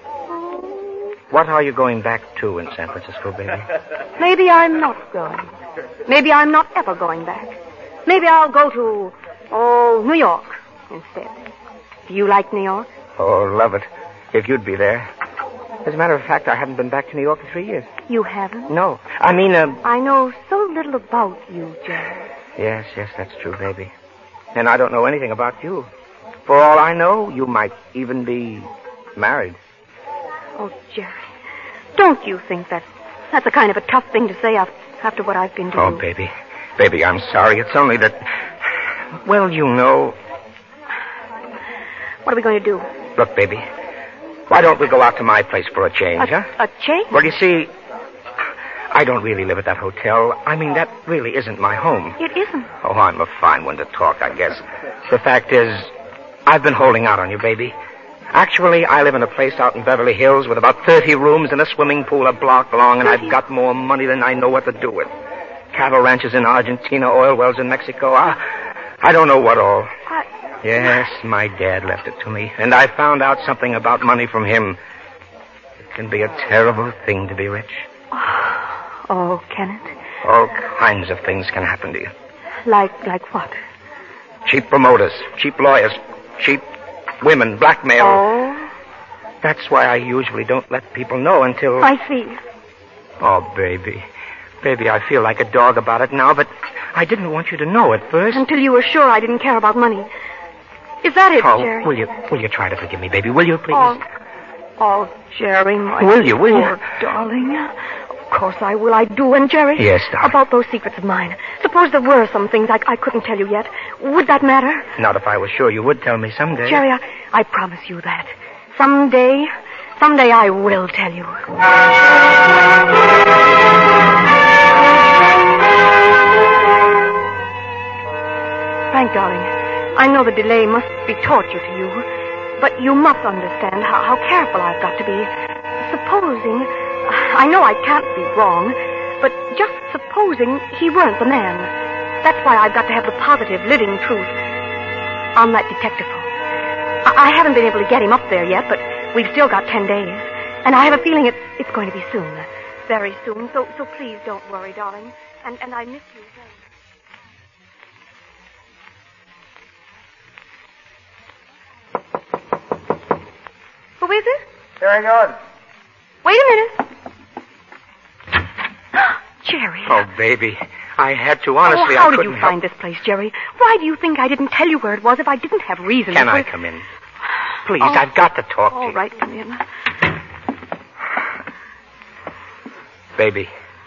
S1: What are you going back to in San Francisco, baby?
S2: Maybe I'm not going. Maybe I'm not ever going back. Maybe I'll go to, oh, New York instead. Do you like New York?
S1: Oh, love it. If you'd be there. As a matter of fact, I haven't been back to New York in three years.
S2: You haven't?
S1: No. I mean, uh...
S2: I know so little about you, Jerry.
S1: Yes, yes, that's true, baby. And I don't know anything about you. For all I know, you might even be married.
S2: Oh, Jerry, don't you think that that's a kind of a tough thing to say after what I've been to
S1: Oh,
S2: you?
S1: baby. Baby, I'm sorry. It's only that... Well, you know...
S2: What are we going to do?
S1: Look, baby, why don't we go out to my place for a change,
S2: a,
S1: huh?
S2: A change?
S1: Well, you see, I don't really live at that hotel. I mean, that really isn't my home.
S2: It isn't.
S1: Oh, I'm a fine one to talk, I guess. The fact is, I've been holding out on you, baby. Actually, I live in a place out in Beverly Hills with about thirty rooms and a swimming pool a block long, and
S2: thirty?
S1: I've got more money than I know what to do with. Cattle ranches in Argentina, oil wells in Mexico. I, I don't know what all.
S2: I...
S1: Yes, my dad left it to me, and I found out something about money from him. It can be a terrible thing to be rich.
S2: Oh, can it?
S1: All kinds of things can happen to you.
S2: Like, like what?
S1: Cheap promoters, cheap lawyers, cheap women, blackmail.
S2: Oh?
S1: That's why I usually don't let people know until...
S2: I see.
S1: Oh, baby. Baby, I feel like a dog about it now, but I didn't want you to know at first.
S2: Until you were sure I didn't care about money. Is that it,
S1: oh,
S2: Jerry?
S1: will you, will you try to forgive me, baby? Will you, please?
S2: Oh, oh Jerry, my
S1: Will you, will
S2: poor
S1: you?
S2: darling. Of course I will. I do. And, Jerry?
S1: Yes, darling.
S2: About those secrets of mine. Suppose there were some things I, I couldn't tell you yet. Would that matter?
S1: Not if I was sure you would tell me someday.
S2: Jerry, I, I promise you that. Someday, someday I will tell you. Frank, darling, I know the delay must be torture to you, but you must understand how, how careful I've got to be. Supposing, I know I can't be wrong, but just supposing he weren't the man. That's why I've got to have the positive, living truth on that detective phone. I, I haven't been able to get him up there yet, but we've still got ten days, and I have a feeling it's it's going to be soon, very soon. So so please don't worry, darling, and and I miss you very much. Who is it?
S4: Jerry Gordon.
S2: Wait a minute. Jerry.
S1: Oh, baby. I had to, honestly.
S2: Oh, how
S1: I
S2: did
S1: couldn't
S2: you
S1: help...
S2: find this place, Jerry? Why do you think I didn't tell you where it was if I didn't have reason?
S1: Can
S2: to...
S1: I come in? Please,
S2: Oh.
S1: I've got to talk to
S2: All
S1: you.
S2: right, come in.
S1: Baby.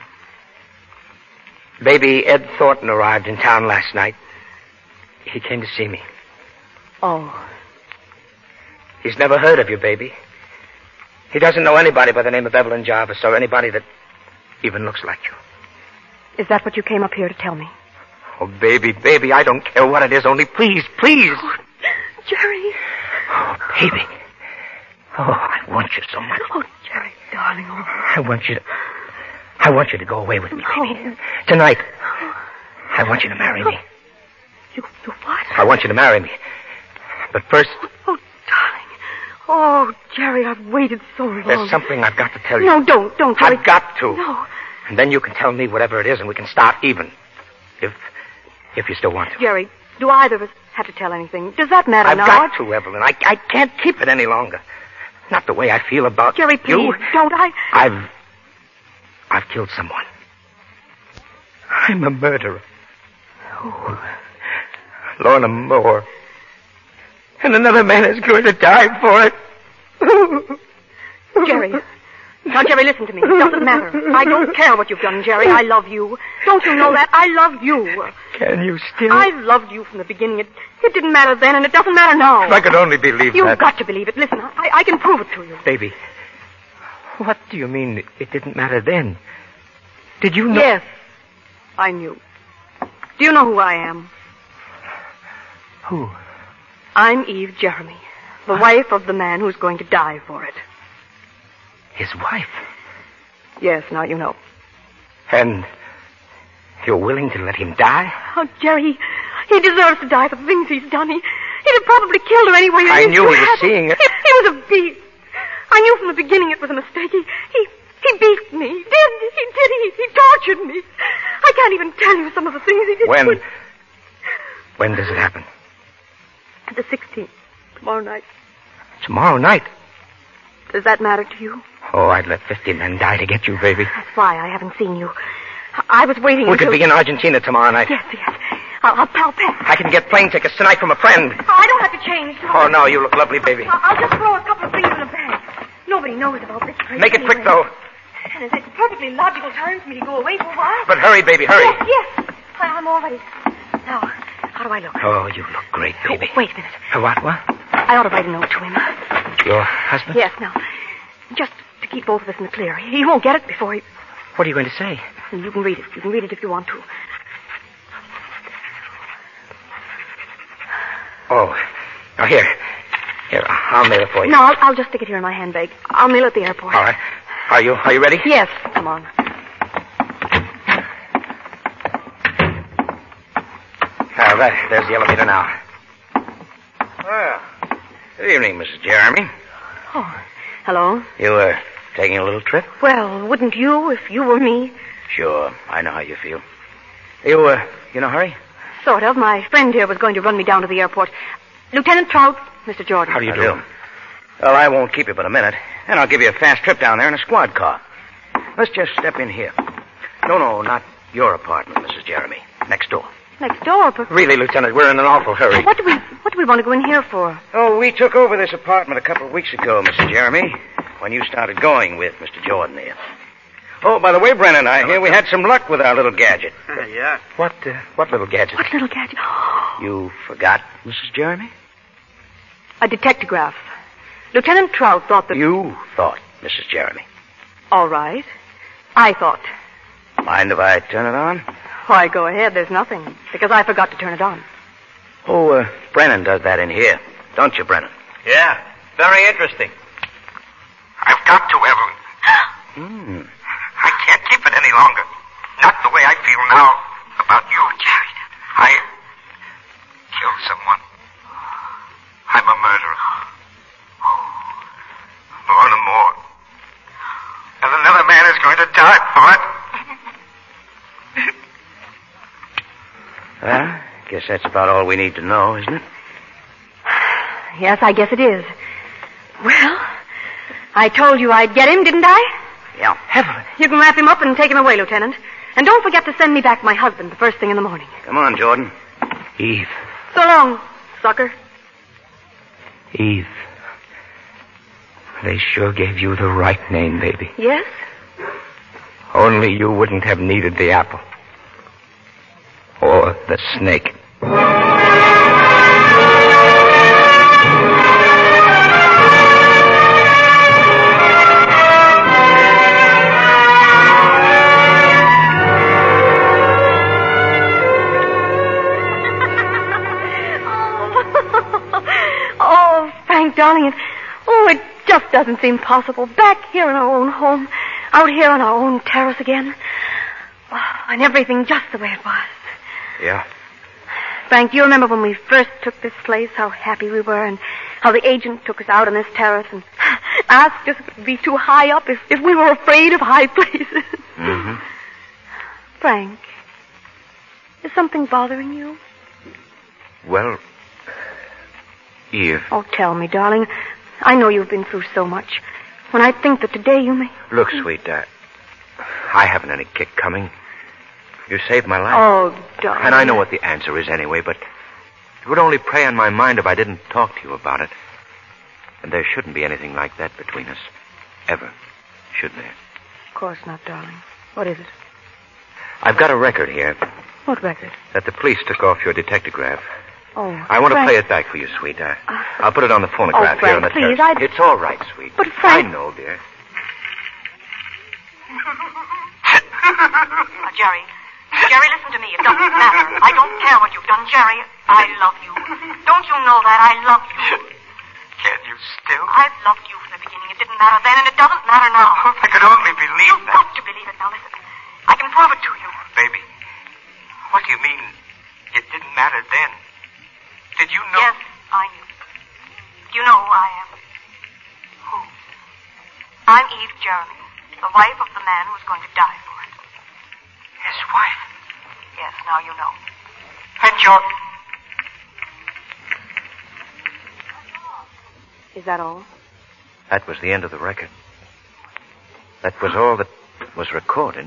S1: Baby, Ed Thornton arrived in town last night. He came to see me.
S2: Oh.
S1: He's never heard of you, baby. He doesn't know anybody by the name of Evelyn Jarvis or anybody that even looks like you.
S2: Is that what you came up here to tell me?
S1: Oh, baby, baby, I don't care what it is. Only please, please.
S2: Oh, Jerry.
S1: Oh, baby. Oh, I want you so much.
S2: Oh, Jerry, darling. Oh.
S1: I want you to... I want you to go away with me, baby.
S2: Oh.
S1: Tonight. I want you to marry me.
S2: You, you what?
S1: I want you to marry me. But first...
S2: Oh, darling. Oh, Jerry, I've waited so long.
S1: There's something I've got to tell you.
S2: No, don't, don't, Jerry.
S1: I've got to.
S2: No.
S1: And then you can tell me whatever it is and we can start even. If... if you still want to.
S2: Jerry, Do either of us have to tell anything? Does that matter
S10: I've
S2: now?
S10: got to, Evelyn. I, I can't keep it any longer. Not the way I feel about
S2: Jerry, please,
S10: you.
S2: don't I?
S10: I've... I've killed someone. I'm a murderer. Oh, Lorna Moore. And another man is going to die for it.
S2: Jerry. Now, Jerry, listen to me. It doesn't matter. I don't care what you've done, Jerry. I love you. Don't you know that? I love you.
S10: Can you still?
S2: I've loved you from the beginning. It, it didn't matter then, and it doesn't matter now.
S10: If I could only believe
S2: You've
S10: that.
S2: got to believe it. Listen, I, I can prove it to you.
S10: Baby, what do you mean it didn't matter then? Did you know?
S2: Yes, I knew. Do you know who I am?
S10: Who?
S2: I'm Eve Jeremy, the wife of the man who's going to die for it.
S10: His wife?
S2: Yes, now you know.
S10: And you're willing to let him die?
S2: Oh, Jerry, he deserves to die for the things he's done. He, he'd have probably killed her anyway.
S10: I knew he was
S2: had.
S10: seeing it.
S2: He, he was a beast. I knew from the beginning it was a mistake. He, he, he beat me. He did. He did. He, he tortured me. I can't even tell you some of the things he did.
S10: When?
S2: But...
S10: When does it happen?
S2: The sixteenth. Tomorrow night.
S10: Tomorrow night?
S2: Does that matter to you?
S10: Oh, I'd let fifty men die to get you, baby.
S2: That's why I haven't seen you. I was waiting
S10: We
S2: until...
S10: could be in Argentina tomorrow night.
S2: Yes, yes. I'll, I'll, I'll pack.
S10: I can get plane tickets tonight from a friend.
S2: Oh, I don't have to change.
S10: Oh, no, you look lovely, baby.
S2: I'll, I'll just throw a couple of things in a bag. Nobody knows about this place.
S10: Make it
S2: anyway.
S10: quick, though.
S2: And it's a perfectly logical time for me to go away for a while.
S10: But hurry, baby, hurry.
S2: Yes, yes. I, I'm all ready. Now, how do I look?
S10: Oh, you look great, baby.
S2: Oh, wait a minute.
S10: Uh, what, what?
S2: I ought to write a note to him.
S10: Your husband?
S2: Yes, now. Just to keep both of us in the clear. He won't get it before he...
S10: What are you going to say?
S2: You can read it. You can read it if you want to.
S10: Oh. Oh, here. Here, I'll mail it for you.
S2: No, I'll, I'll just stick it here in my handbag. I'll mail it at the airport.
S10: All right. Are you, are you ready?
S2: Yes. Come on.
S10: Ah, right. There's the elevator now. Well, good evening, Missus Jeremy.
S2: Oh, hello.
S10: You, uh, taking a little trip?
S2: Well, wouldn't you if you were me?
S10: Sure. I know how you feel. You, uh, you in a hurry?
S2: Sort of. My friend here was going to run me down to the airport. Lieutenant Trout, Mister Jordan.
S10: How do you do? Well, I won't keep you but a minute, and I'll give you a fast trip down there in a squad car. Let's just step in here. No, no, not your apartment, Missus Jeremy. Next door.
S2: Next door, but...
S10: Really, Lieutenant, we're in an awful hurry.
S2: What do we what do we want to go in here for?
S10: Oh, we took over this apartment a couple of weeks ago, Missus Jeremy, when you started going with Mister Jordan here. Oh, by the way, Brennan and I here, we had some luck with our little gadget.
S9: Uh, yeah.
S10: What, uh, what little gadget?
S2: What little gadget?
S10: You forgot, Missus Jeremy?
S2: A detectograph. Lieutenant Trout thought that...
S10: You thought, Missus Jeremy.
S2: All right. I thought.
S10: Mind if I turn it on?
S2: Why, go ahead. There's nothing. Because I forgot to turn it on.
S10: Oh, uh, Brennan does that in here. Don't you, Brennan?
S9: Yeah. Very interesting.
S11: I've got to, Evelyn.
S10: Hmm.
S11: I can't keep it any longer. Not the way I feel now about you, Jerry. I killed someone. I'm a murderer. Lorna Moore. And another man is going to die for it.
S10: Well, I guess that's about all we need to know, isn't it?
S2: Yes, I guess it is. Well, I told you I'd get him, didn't I?
S10: Yeah. Evelyn.
S2: You can wrap him up and take him away, Lieutenant. And don't forget to send me back my husband the first thing in the morning.
S10: Come on, Jordan. Eve.
S2: So long, sucker.
S10: Eve. They sure gave you the right name, baby.
S2: Yes?
S10: Only you wouldn't have needed the apple. Or the snake.
S2: Oh, Frank, darling, it, oh, it just doesn't seem possible. Back here in our own home, out here on our own terrace again. Oh, and everything just the way it was.
S10: Yeah.
S2: Frank, do you remember when we first took this place, how happy we were, and how the agent took us out on this terrace and asked us if it would be too high up, if, if we were afraid of high places?
S10: Mm-hmm.
S2: Frank, is something bothering you?
S1: Well, Eve.
S2: Oh, tell me, darling. I know you've been through so much. When I think that today you may...
S1: Look, sweet, uh, I haven't any kick coming. You saved my life.
S2: Oh, darling.
S1: And I know what the answer is anyway, but it would only prey on my mind if I didn't talk to you about it. And there shouldn't be anything like that between us. Ever. Should there?
S2: Of course not, darling. What is it?
S1: I've got a record here.
S2: What record?
S1: That the police took off your detectograph.
S2: Oh,
S1: I want
S2: Frank.
S1: to play it back for you, sweet. I,
S2: Uh,
S1: I'll put it on the phonograph
S2: oh, Frank,
S1: here on the
S2: please,
S1: terrace.
S2: I'd-
S1: It's all right, sweet.
S2: But, Frank-
S1: I know, dear.
S12: Uh, Jerry. Jerry, listen to me. It doesn't matter. I don't care what you've done, Jerry. I love you. Don't you know that? I love you.
S11: Can you still?
S12: I've loved you from the beginning. It didn't matter then, and it doesn't matter now.
S11: Oh, if I could only believe
S12: You've
S11: that.
S12: got to believe it. Now, listen. I can prove it to you.
S11: Baby, what do you mean it didn't matter then? Did you know?
S12: Yes, I knew. You know who I am. Who? I'm Eve Jeremy, the wife of the man who was going to die for it.
S11: His wife?
S12: Yes, now you know. And you're...
S2: Is that all?
S1: That was the end of the record. That was all that was recorded.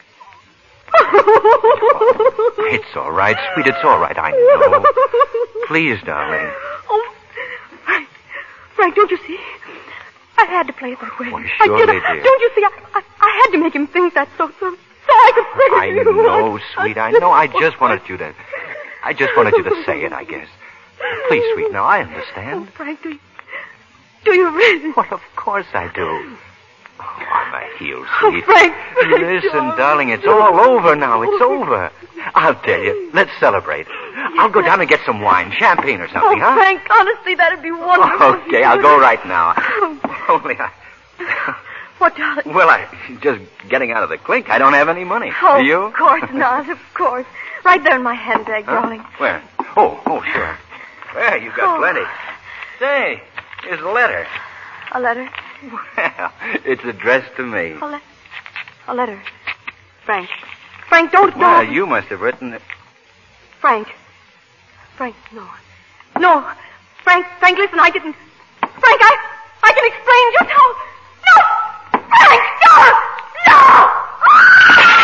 S1: It's all right, sweet. It's all right. I know. Please, darling.
S2: Oh, Frank. Frank, don't you see? I had to play it that way.
S1: Why,
S2: I
S1: surely,
S2: did.
S1: dear.
S2: Don't you see? I, I, I had to make him think that so, so, so I could bring
S1: I
S2: it to you.
S1: know, sweet. I know. I just wanted you to... I just wanted you to say it, I guess. Please, sweet. Now, I understand.
S2: Oh, Frank, do you, do you really?
S1: Well, of course I do. Oh, on my heels,
S2: Oh,
S1: sweet.
S2: Frank, Frank,
S1: Listen,
S2: oh.
S1: darling, it's all over now. It's over. I'll tell you. Let's celebrate. I'll go down and get some wine, champagne or something,
S2: Oh,
S1: huh?
S2: Frank, honestly, that'd be wonderful.
S1: Okay, I'll go right now. Only I...
S2: What, darling?
S1: Well, I just getting out of the clink. I don't have any money.
S2: Oh,
S1: Do you?
S2: of course not, of course. Right there in my handbag,
S1: Huh?
S2: darling.
S1: Where? Oh, oh, sure. Well, you've got
S2: Oh.
S1: plenty. Say, here's a letter.
S2: A letter?
S1: Well, it's addressed to me.
S2: A, le- a letter. Frank. Frank, don't...
S1: Well,
S2: don't.
S1: you must have written it.
S2: Frank. Frank, no. No. Frank, Frank, listen, I didn't... Frank, I... I can explain just how... No! Frank, no! No!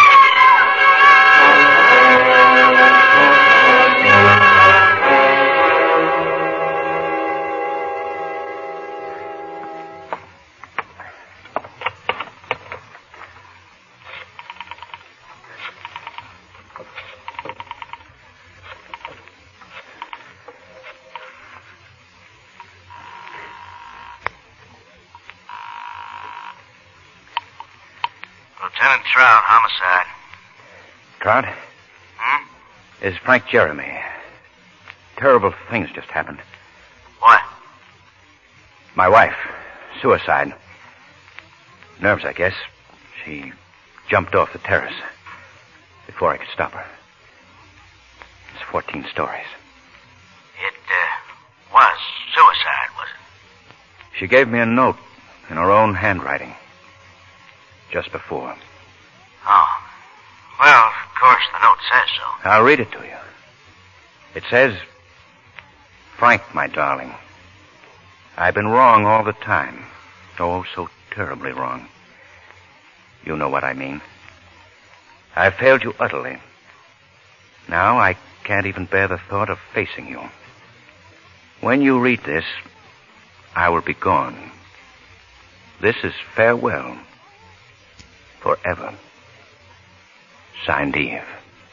S11: Lieutenant Trout, homicide.
S1: Trout?
S11: Hmm?
S1: Is Frank Jeremy. Terrible things just happened.
S11: What?
S1: My wife. Suicide. Nerves, I guess. She jumped off the terrace before I could stop her. It's fourteen stories.
S11: It, uh, was suicide, was it?
S1: She gave me a note in her own handwriting. Just before.
S11: Oh. Well, of course, the note says so.
S1: I'll read it to you. It says, Frank, my darling, I've been wrong all the time. Oh, so terribly wrong. You know what I mean. I've failed you utterly. Now I can't even bear the thought of facing you. When you read this, I will be gone. This is farewell. Forever. Signed, Eve.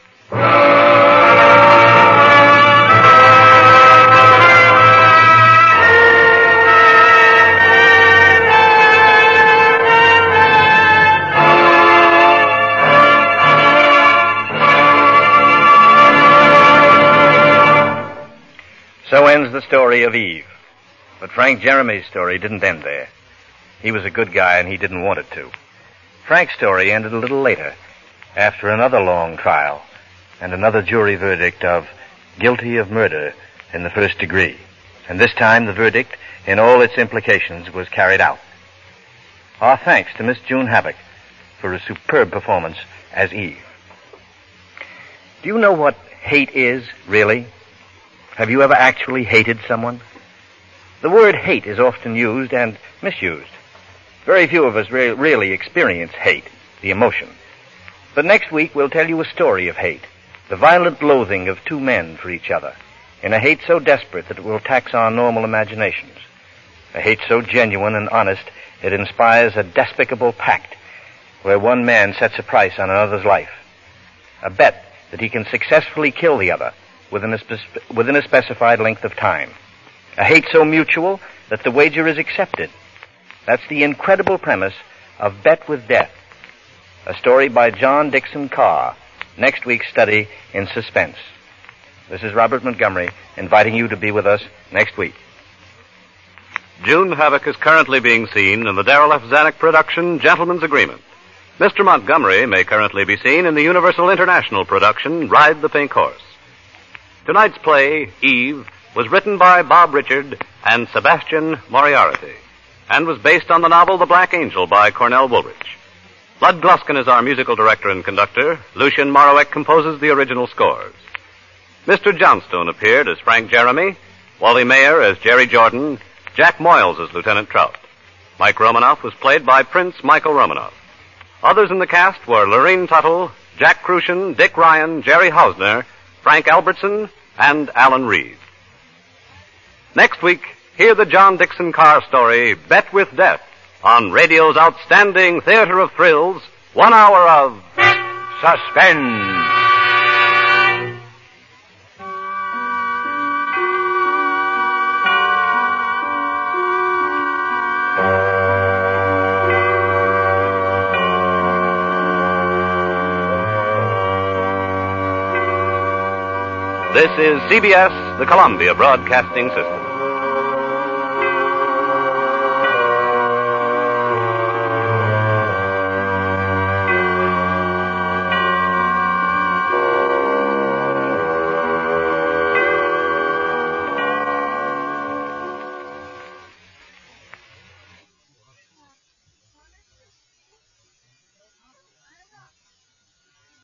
S6: So ends the story of Eve. But Frank Jeremy's story didn't end there. He was a good guy and he didn't want it to. Frank's story ended a little later, after another long trial and another jury verdict of guilty of murder in the first degree. And this time the verdict, in all its implications, was carried out. Our thanks to Miss June Havoc for a superb performance as Eve. Do you know what hate is, really?
S1: Have you ever actually hated someone? The word hate is often used and misused. Very few of us re- really experience hate, the emotion. But next week we'll tell you a story of hate, the violent loathing of two men for each other, in a hate so desperate that it will tax our normal imaginations, a hate so genuine and honest it inspires a despicable pact where one man sets a price on another's life, a bet that he can successfully kill the other within a, spe- within a specified length of time, a hate so mutual that the wager is accepted. That's the incredible premise of Bet with Death, a story by John Dixon Carr, next week's study in suspense. This is Robert Montgomery inviting you to be with us next week.
S6: June Havoc is currently being seen in the Darrell F. Zanuck production, Gentleman's Agreement. Mister Montgomery may currently be seen in the Universal International production, Ride the Pink Horse. Tonight's play, Eve, was written by Bob Richard and Sebastian Moriarty, and was based on the novel The Black Angel by Cornell Woolrich. Lud Gluskin is our musical director and conductor. Lucien Moraweck composes the original scores. Mister Johnstone appeared as Frank Jeremy, Wally Mayer as Jerry Jordan, Jack Moyles as Lieutenant Trout. Mike Romanoff was played by Prince Michael Romanoff. Others in the cast were Lorene Tuttle, Jack Crucian, Dick Ryan, Jerry Hausner, Frank Albertson, and Alan Reed. Next week, hear the John Dixon Carr story, Bet with Death, on radio's outstanding theater of thrills, one hour of suspense. This is C B S, the Columbia Broadcasting System.